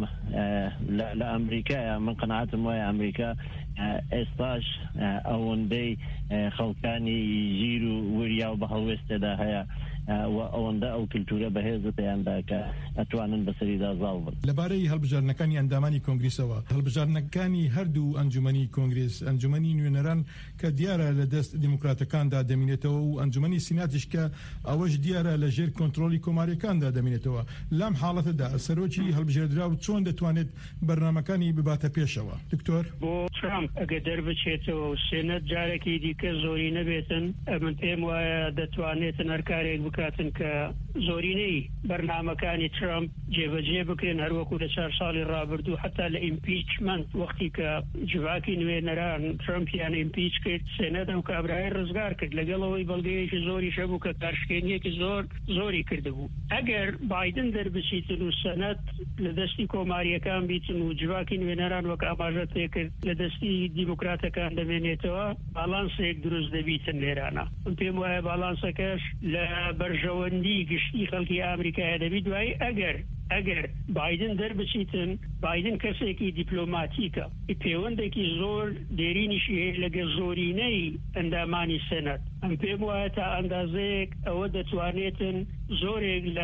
لە ئەمریکایە من قەناعەتم وایە ئەمریکا ئێستاش ئەوەندەی خەڵکانی ژیر و وریا و بە هەڵوێستێدا هەیە و ئەوەندە ئەو کلتورە بەهێزە پێیاندا کە ئەتوانن بەسەریدا زاڵ بن لەبارەی هەڵبژاردنەکانی ئەندامانی کۆنگرێسەوە هەڵبژاردنەکانی هەردوو ئەنجومەنی کۆنگرێس ئەنجومەنی نوێنەران کە دیارە لە دەست دیموکراتەکاندا دەمێنێتەوە و ئەنجومەنی سیناتیش کە ئەوەش دیارە لە ژێر کۆنتڕۆلی کۆماریەکاندا دەمێنێتەوە لەم حاڵەتەدا سەرۆکی هەڵبژێردرا و چۆن دەتوانێت بەرنامەکانی بباتە پێشەوە دکتۆر بۆ ترامپ ئەگە دەربچێتەوە و سێنەت جارێکی دیکە زۆری نەبێتن من پێم وایە دەتوانێتن هەر کارێک بکاتن کە زۆرینەی بەرنامەکانی ترامپ جێبەجێ بکرێن هەروەکو لە 4 ساڵی ڕابردوو حتا لە ئیمپیچمنت وەختی کە جوواکی نوێنەران ترامپیان ئیمپیچ کرد سێنەت ئەو کابرای ڕزگار کرد لەگەڵەوەی بەڵگەیەکی زۆری شەبوو کە کارشکێنیەکی زۆری کردبوو ئەگەر بایدن دەربچیتن و سەنەت لە دەستی کۆماریەکان بیتن و جوواکی نوێنەران وەک ئاماژە تێکرد لە دەستی دیموکراتەکان دەمێنێتەوە باڵانسێک دروست دەبیتن لێرانە من پێم وایە باڵانسەکەش لە بەرژەوەندی گشتی خەڵکی ئامریکای دەبی دوایی ئەگەر بایدن دەربچیتن بایدن کەسێکی دیپلۆماتیکە پەیوەندێکی زۆر دێرینیشی هەیە لەگە زۆرینەی ئەندامانی سەنەت ئەم پێم وایە تا ئەندازەیەک ئەوە دەتوانێتن زۆرێک لە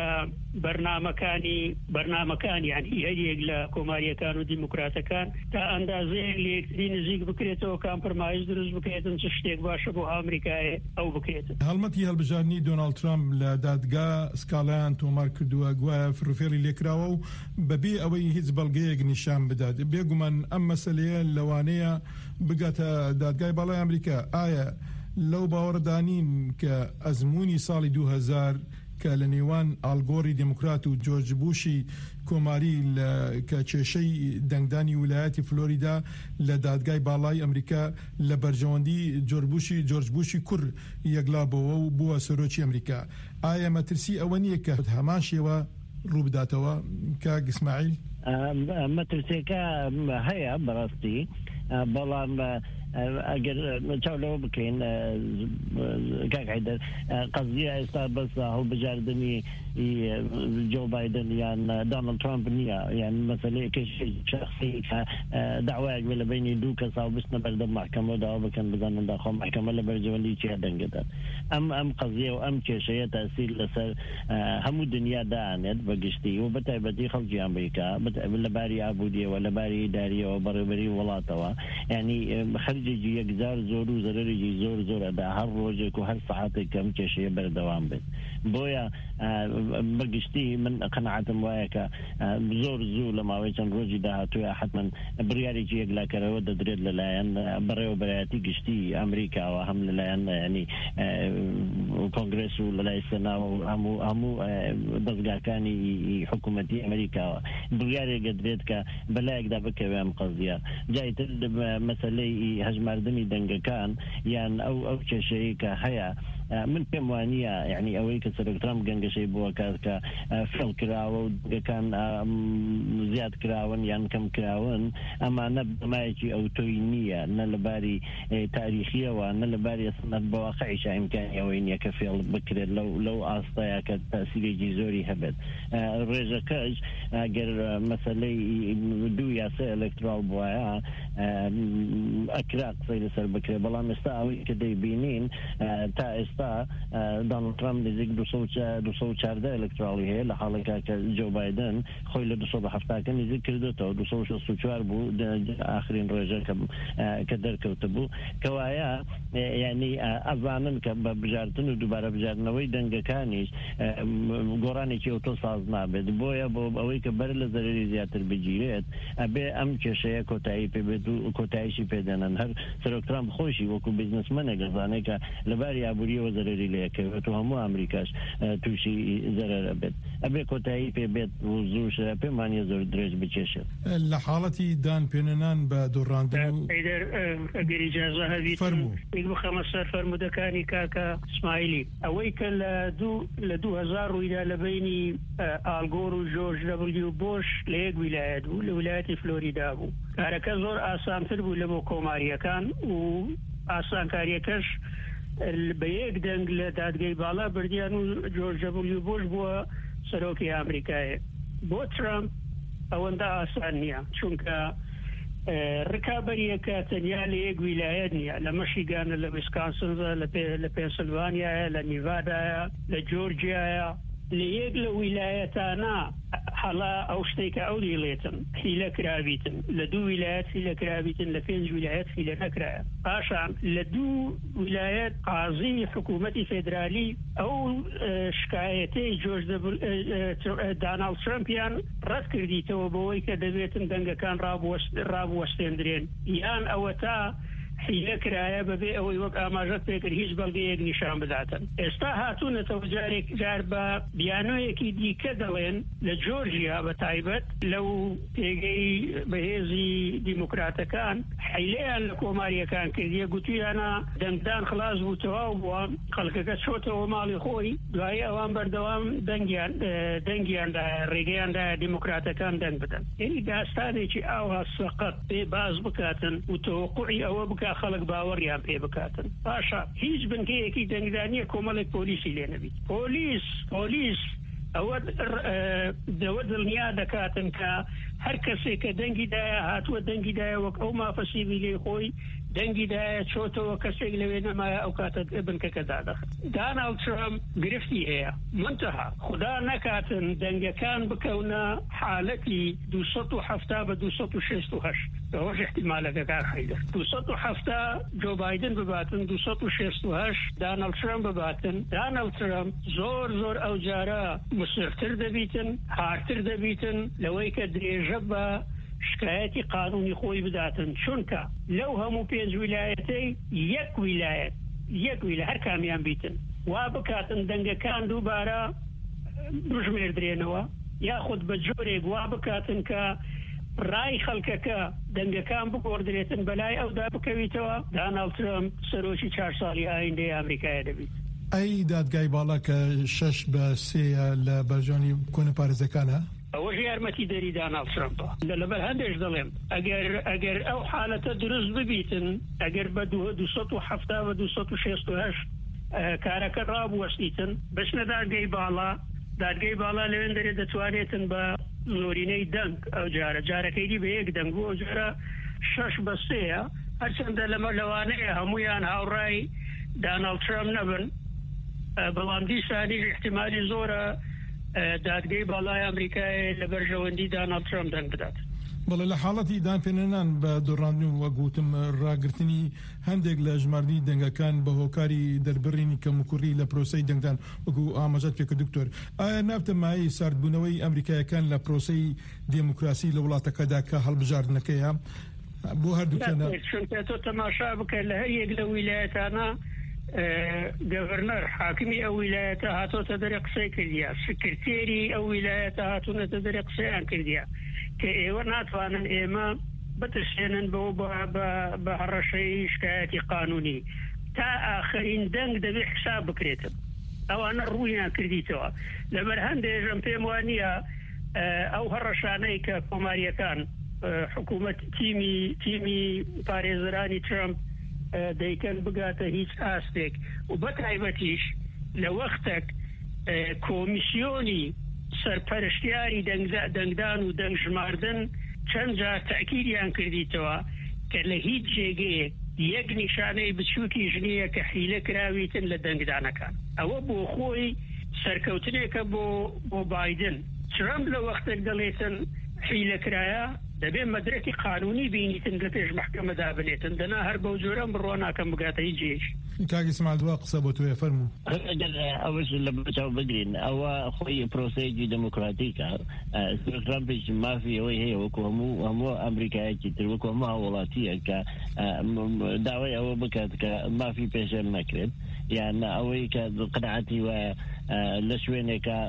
بەرنامەکانی هەریەک لە کۆماریەکان و دیموکراتەکان تا ئەندازەیەک لە یەکتری نزیک بکرێتەوە کامپرمایز دروست بکرێتن چ شتێک باشە بۆ ئامریکای ئەو بکرێتن. هەڵمەتی هەڵبژارنی دۆناڵد ترامپ لە دادگا سکاڵایان تۆمار کردووە گوایە فرۆفێری لێکراوە و بەبێ ئەوەی هیچ بەڵگەیەک نیشان بدات. بێگومان ئەم مەسەلەیە لەوانەیە بگاتە دادگای باڵای ئەمریکا. ئایا لەو باوەڕدانین کە ئەزمموی ساڵی 2000 کە لە نێوان ئالگۆری دموکرات و جۆرج بوشی کۆماری کە کێشەی دەنگدانی ویلایەتی فلۆریدا لە دادگای باڵای ئەمریکا لە بەرژەوەندی جۆرج بوشی کوڕ یەکلابەوە و بووە سەرۆکی ئەمریکا. ئایا مەترسی ئەوە نییە کە هەمان شێوە ڕووبداتەوە کاک ئیسماعیل؟ مەترسیەکە هەیە بەڕاستی، بەڵام ئەگەر چاولەوە بکەین کاک حیدەر قەزیە ئێستا بەس هەڵبژاردننی جۆ بایدن یان دۆناڵد ترامپ نییە، یان مەسەلەیەکەی شەخسی داوایەک لە بینی دوو کەسا بستنە بەردەم محکەمەوە داوا بکەن بزانن داخۆ محکەمە لە بەرژەوەندی چیا دەنگدەن. ئەم قەزیە و ئەم کێشەیە تاسیل لەسەر هەموو دنیا دانێت بەگشتی و بەتایبەتی خەڵکی ئەمریکا لەباری ئابوودیەوە لەباری ئیداریەوە بەڕێوەبەری وڵاتەوە، ینی خەرجێکی یەکجار زۆر و زەرەرێکی زۆر ئەدا هەر ڕۆژێک و هەر سەعاتێک کەم کێشەیە بەردەوام بێت. بۆیە بەگشتی من قەنەعەتم وایە کە زۆر زوو لە ماوەی چەند ڕۆژی داهاتووە حتمەن بڕیارێکی یەکلاکەرەوە دەدرێت لەلایەن بەڕێوەبەرایەتی گشتی ئەمریکاوە، هەم لەلایەن ینی کۆنگرس و لەلای سەنا و هەموو دەستگاکانی حکوومەتی ئەمریکاوە بڕیارێک دەدرێت کە بەلایەکدا بکەوێ ئەم قەزیە. جایتر مەسەلەی هەژماردننی دەنگەکان یان ئەو کێشەیە کە هەیە من پێم وانییە، یعنی ئەوەی کە سەرۆک ترامپ گەنگەشەی بووە کات کە فێڵ کراوە و دەنگەکان زیاد کراون یان کەم کراون، ئەمانە بمایەکی ئەوتۆی نییە، نە لەباری تاریخیەوە نە لەباری سنەت بەواقعیش ئیمکانی ئەوەی نییە کە فێڵ بکرێت لەو ئاستەیە کە تاسیرێکی زۆری هەبێت. ڕێژەکەش ئەگەر مەسەلەی دوو یاسە ئەلێکترال بووایە ئەکرا قسەی لەسەر بکرێت، بەڵام ئێستا ئەوەی کە دەیبینین تا ئێستا دۆناڵد ترامپ نزیک 214 ئەلێکتراڵی هەیە لە حاڵێکا کە جۆ بایدن خۆی لە 270 نزیک کردێتەوە، 264 بوو ئاخرین ڕێژە کە دەرکەوتە بوو. کەوایە یعنی ئەزانن کە بە بژاردن و دووبارە بژاردنەوەی دەنگەکانیش گۆڕانێکی ئۆتۆساز نابێت. بۆیە بۆ ئەوەی کە بەر لە زەرری زیاتر بگیرێت ئەبێ ئەم کێشەیە کۆتایی پێبێت و کۆتاییشی پێدەنن. هەر سەرۆک ترامپ خۆشی وەکو بیزنسمەنێک دەزانێت کە لەباری ئابووریەوە زەرری لەکەوێت و هەموو ئەمریکاش تووشی زەرەرە بێت. ئەبێ کۆتایی پێبێت و زووشە پێمانە زۆر درێژ بچێشێت. لە حاڵەتی دانپێنەنان بە دۆڕاندن ئەگەر ئیجازە هەبیت بخەمە سەر فەرمودەکانی کاکە ئیسماعیلی. ئەوەی کە لە 2000 ڕوویدا لە بینی ئالگۆر و جۆرج دەبلیو بۆش لە یەک ویلایەت بوو، لە ویلایەتی فلۆریدا بوو. کارەکە زۆر ئاسانتر بوو لە بۆ کۆماریەکان و ئاسانکاریەکەش بە یەک دەنگ لە دادگای باڵا بردیان و جۆرج دەبلیو بۆش بووە سەرۆکی ئامریکایە. بۆ ترامپ ئەوەندە ئاسان نییە، چونکە ڕکابەریەکە تەنیا لە یەک ویلایەت نییە، لە مەشیگانە، لە ویسکانسنە، لە پێنسیلڤانیایە، لە نیڤادایە، لە جۆرجیایە، لە یەک لە ویلایەتانە حالا ئەو شتێکە ئەو دیڵێتن هیلە کرابیتن، لە دوو ویلایەت هیلە کرابیتن، لە 5 ویلایەت هیلە نەکرایە. پاشان لە دوو ویلایەت قازی حکوومەتی فێدرالی ئەو شکایەتەی دۆناڵد ترامپیان ڕەت کردیتەوە بەوەی کە دەبێتن دەنگەکان ڕابوەستێندرێن، یان ئەوە تا حیلە کرایە بەبێ ئەوەی وەک ئاماژەت پێکرد هیچ بەڵگەیەک نیشان بداتن. ئێستا هاتوونەتەوە جار بە بیانۆیەکی دیکە دەڵێن لە جۆرجیا بە تایبەت لەو پێگەی بەهێزی دیموکراتەکان حیلەیان لە کۆماریەکان کردیە، گوتویانە دەنگدان خلاص بوو، تەواو بووە، خەڵکەکە چۆتەوە ماڵی خۆی، دوایی ئەوان بەردەوام دەنگیاندا ڕێگەیاندا دیموکراتەکان دەنگ بدەن. یعنی داستانێکی ئاوا سەقەت پێ باز بکاتن و تەوەقوعی ئەوە بکات کا خەڵک باوەڕیان پێ بکاتن باشە هیچ بنکەیەکی دەنگدانیە کۆمەڵێک پۆلیسی لێ نەبیت پۆلیس ئەوە دەوە دڵنیا دەکاتن کە هەر کەسێک کە دەنگیدایە هاتووە دەنگیدایە وەک ئەو مافەسیبی لێ خۆی دەنگیدایە چۆتەوە کەسێک لەوێ نەمایە ئەو کاتە بنکەکە دادەخن داناڵد ترامپ گرفتی هەیە منتەها خدا نەکاتن دەنگەکان بکەونە حالەتی 270 بە 268 ئەوەش احتیمالەکە کار خەیدە 270 جۆ بایدن بباتن 268 داناڵد ترامپ بباتن داناڵد ترامپ زۆر ئەو جارە مسرفتر دەبیتن هارتر دەبیتن لەوەی کە درێژە بە شکایەتی قانونی خۆی بداتن چونکە لەو هەموو 5 ویلایەتەی یەک ویلایەت هەر کامیان بیتن وا بکاتن دەنگەکان دووبارە بژمێردرێنەوە یاخود بە جۆرێک وا بکاتن کە ڕای خەڵکەکە دەنگەکان بگۆڕدرێتن بەلای ئەودا بکەویتەوە داناڵد ترامپ سەرۆکی 4 ساڵی ئایندەی ئەمریکایە دەبیت ئەی دادگای باڵا کە 6-3 لە بەرژۆنی کۆنە پارێزەکانە ئەوەش یارمەتی دەری داناڵد ترامپە لەبەر هەندێش دەڵێم ئەگەر ئەو حالەتە دروست ببیتن ئەگەر بە 270 بە 268 کارەکە ڕابوەستیتن بچنە دادگای باڵا لەوێن دەرێ دەتوانێتن بە زۆرینەی دەنگ ئەو جارەکەی بە یەک دەنگ بۆ جارە 6-3 هەرچەندە لەمە لەوانەیە هەمویان هاوڕای داناڵد ترامپ نەبن بەڵام دیسانیش احتیمالی زۆرە دادگای باڵای ئەمریکای لە بەرژەوەندی داناڵد ترامپ دەنگ بدات بەڵێ لە حاڵەتی دانپێنەنان بە دۆڕاندن وەگوتم ڕاگررتنی هەندێک لە ژمارنی دەنگەکان بە هۆکاری دەربڕینی کەموکوڕی لە پرۆسەی دەنگدان وەکو ئاماژات پێکە دکتۆر ئایا نافتەمایی ساردبوونەوەی ئەمریکایەکان لە پرۆسەی دموکراسی لە وڵاتەکەدا کە هەڵبژاردنەکەیە بۆ هەردووکەنە چونکە تۆ تەماشا بکە لە هەر یەک لە ویلایەتانە گەڤەرنەر حاکمی ئەو ویلایەتە هاتۆتە دەرێ قسەی کردیا سکرتێری ئەو ویلایەتە هاتوونەتە دەرێ قسەیان کردیا کە ئێوە ناتوانن ئێمە بترسێنن بە هەڕەشەی شکایەتی قانونی تا ئاخرین دەنگ دەبێت حساب بکرێتن ئەوانە ڕوویان کردیتەوە لەبەر هەندێژم پێم وانییە ئەو هەڕەشانەی کە کۆماریەکان حکوومەت تیمی پارێزەرانی ترامپ دەیکەن بگاتە هیچ ئاستێک و بەتایبەتیش لە وەختێک کۆمیسیۆنی سەرپەرشتیاری دەنگدان و دەنگژماردن چەند جار تەکیدیان کردیتەوە کە لە هیچ جێگەیەک یەک نیشانەی بچووکی ژنیە کە حیلە کراویتن لە دەنگدانەکان ئەوە بۆ خۆی سەرکەوتنێکە بۆ بایدن ترامپ لە وەختێک دەڵێتن حیلە کرایە دەبێت مەدرەکی قانونی بینیتن لە پێش محکەمەدا بنێتن دەنا هەر بەو جۆرە بڕۆ ناکەم بگاتە هیچ جێش کاگی سمال دووە قسە بۆ توێ فەرموو ئەوەش لە بچاو بگرین ئەوە خۆی پرۆسەیەکی دموکراتیکە ترامپیش مافی ئەوەی هەیە وەکو هەموو ئەمریکایەکی تر وەکو هەموو وڵاتیە کە داوای ئەوە بکات کە مافی پێشێن نەکرێت یان ئەوەی کە قەناعەتی وایە لە شوێنێکە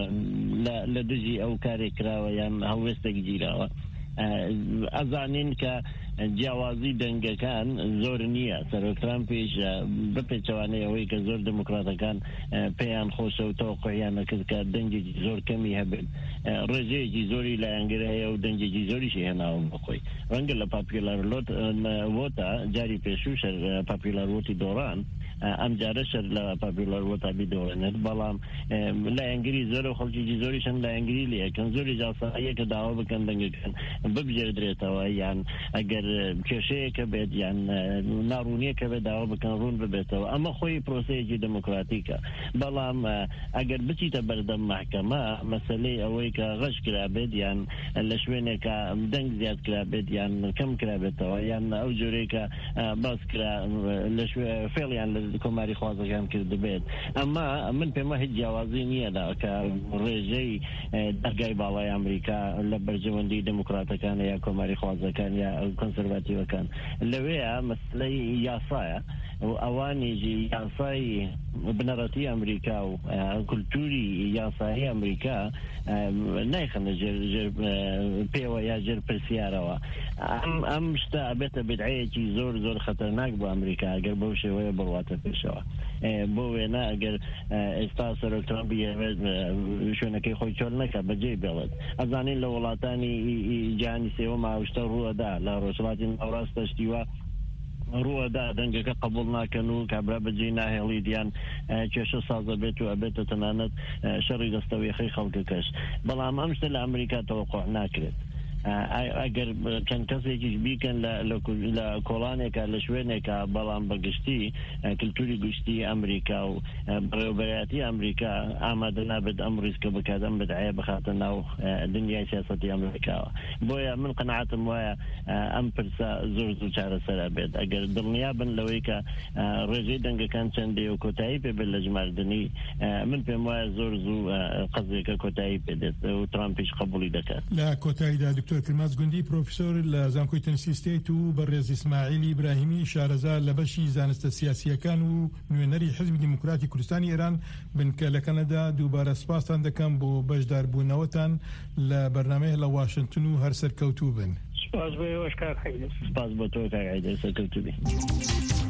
لە دژی ئەو کارێک کراوە یان هەڵوێستێک گیراوە ئەزانین کە جیاوازی دەنگەکان زۆر نییە سەرۆک ترامپیش بپێچەوانەی ئەوەی کە زۆر دموکراتەکان پێیان خۆشە و تەوەقعیان نەکرد کە دەنگێکی زۆر کەمی هەبێت ڕێژەیەکی زۆری لایەنگرە هەیە و دەنگێکی زۆریشی هێناوە بخۆی ڕەنگە لە پاپیلار وۆتە جاری پێشوو شەر پاپیلار وۆتی دۆڕان ئەم جارە شەر لە پاپیلار وۆتا بیدۆڕێنێت بەڵام لایەنگری زۆر و خەڵکیی زۆریشان لایەنگری لەکەن زۆری جاساییە کە داوا بکەن دەنگەکان ببژێردرێتەوە یان ئەگەر کێشەیەکە بێت یان ناڕوونیەکە بێت داوا بکەن ڕوون ببێتەوە ئەمە خۆی پرۆسەیەکی دموکراتیکە بەڵام ئەگەر بچیتە بەردەم محکەمە مەسەلەی ئەوەی کە غەش کرابێت یان لە شوێنێکە دەنگ زیاد کرابێت یان کەم کرابێتەوە یان ئەو جۆرێکە باس کرا لە فێڵیان لە کۆماری خوازەکان کرد بێت ئەمە من پێمە هیچ جیاوازی نییەدا کە ڕێژەی دەرگای باڵای ئەمریکا لە بەرژەوەندی دموکراتەکان یا کۆماری خوازەکان یا کۆنسەرواتیڤەکان لەوەیە مەسلەی یاسایە ئەوانیجی یاسای بنەڕەتی ئەمریکا و کولتوری یاسایی ئەمریکا نایخەنە ژێر پێوە یا ژێر پرسیارەوە ئەم شتە ئەبێتە بدعەیەکی زۆر زۆر خەتەرناک بۆ ئەمریکا ئەگەر بەو شێوەیە بڕواتە پێشەوە بۆ وێنە ئەگەر ئێستا سەرۆک ترامپ شوێنەکەی خۆی چۆل نەکە بەجێ بێڵێت ئەزانین لە وڵاتانی جیهانی سێوەم ئاوشتە ڕووەدا لە ڕۆژهەڵاتی ناوڕاستەشتیوە ڕوەدا دەنگەکە قبول ناکەن و کابرا بەجێ ناهێڵی دیان کێشە سازە بێت و ئەبێتە تەنانەت شەڕی دەستەوێخی خەڵکەکەش بەڵام ئەم شتە لە ئەمریکا تەوەقوع ناکرێت ئەگەر چەند کەسێکیش بیکەن لە کۆڵانێکە لە شوێنێکە بەڵام بەگشتی کللتوری گشتی ئەمریکا و بەڕێوەبەرەتی ئەمریکا ئامادە نابێت ئەم ڕیسکە بکاتم بدعایە بخاتە ناو دنیای سیاسەتی ئەمریکاوە بۆیە من قەناعەتم وایە ئەم پرسە زۆر زوو چارەسەرا بێت ئەگەر دڵنیا بن لەوەی کە ڕێژەی دەنگەکان چەندێ و کۆتایی پێ بێت لە ژماردنی من پێم وایە زۆر زوو قەزێکە کۆتایی پێدێت و ترامپیش قبولی دەکات لە کۆتاییدا دکتۆر کرماس گوندی پرۆفیسۆر لە زانکۆی تەنیسی ستێت و بەڕێز ئیسماعیلی ئیبراهیمی شارەزا لە بەشی زانستە سیاسیەکان و نوێنەری حزبی دیموکراتی کوردستانی ئێران بنکە لە کەنەدا دووبارە سپاسان دەکەم بۆ بەشداربوونەوەتان لە بەرنامەیە لە واشنگتن و هەر سەرکەوتوو بن. سپاس بۆ ئێوەش کاک حەیدەر. سپاس بۆ تۆ کاک حەیدەر سەرکەوتوو بێ.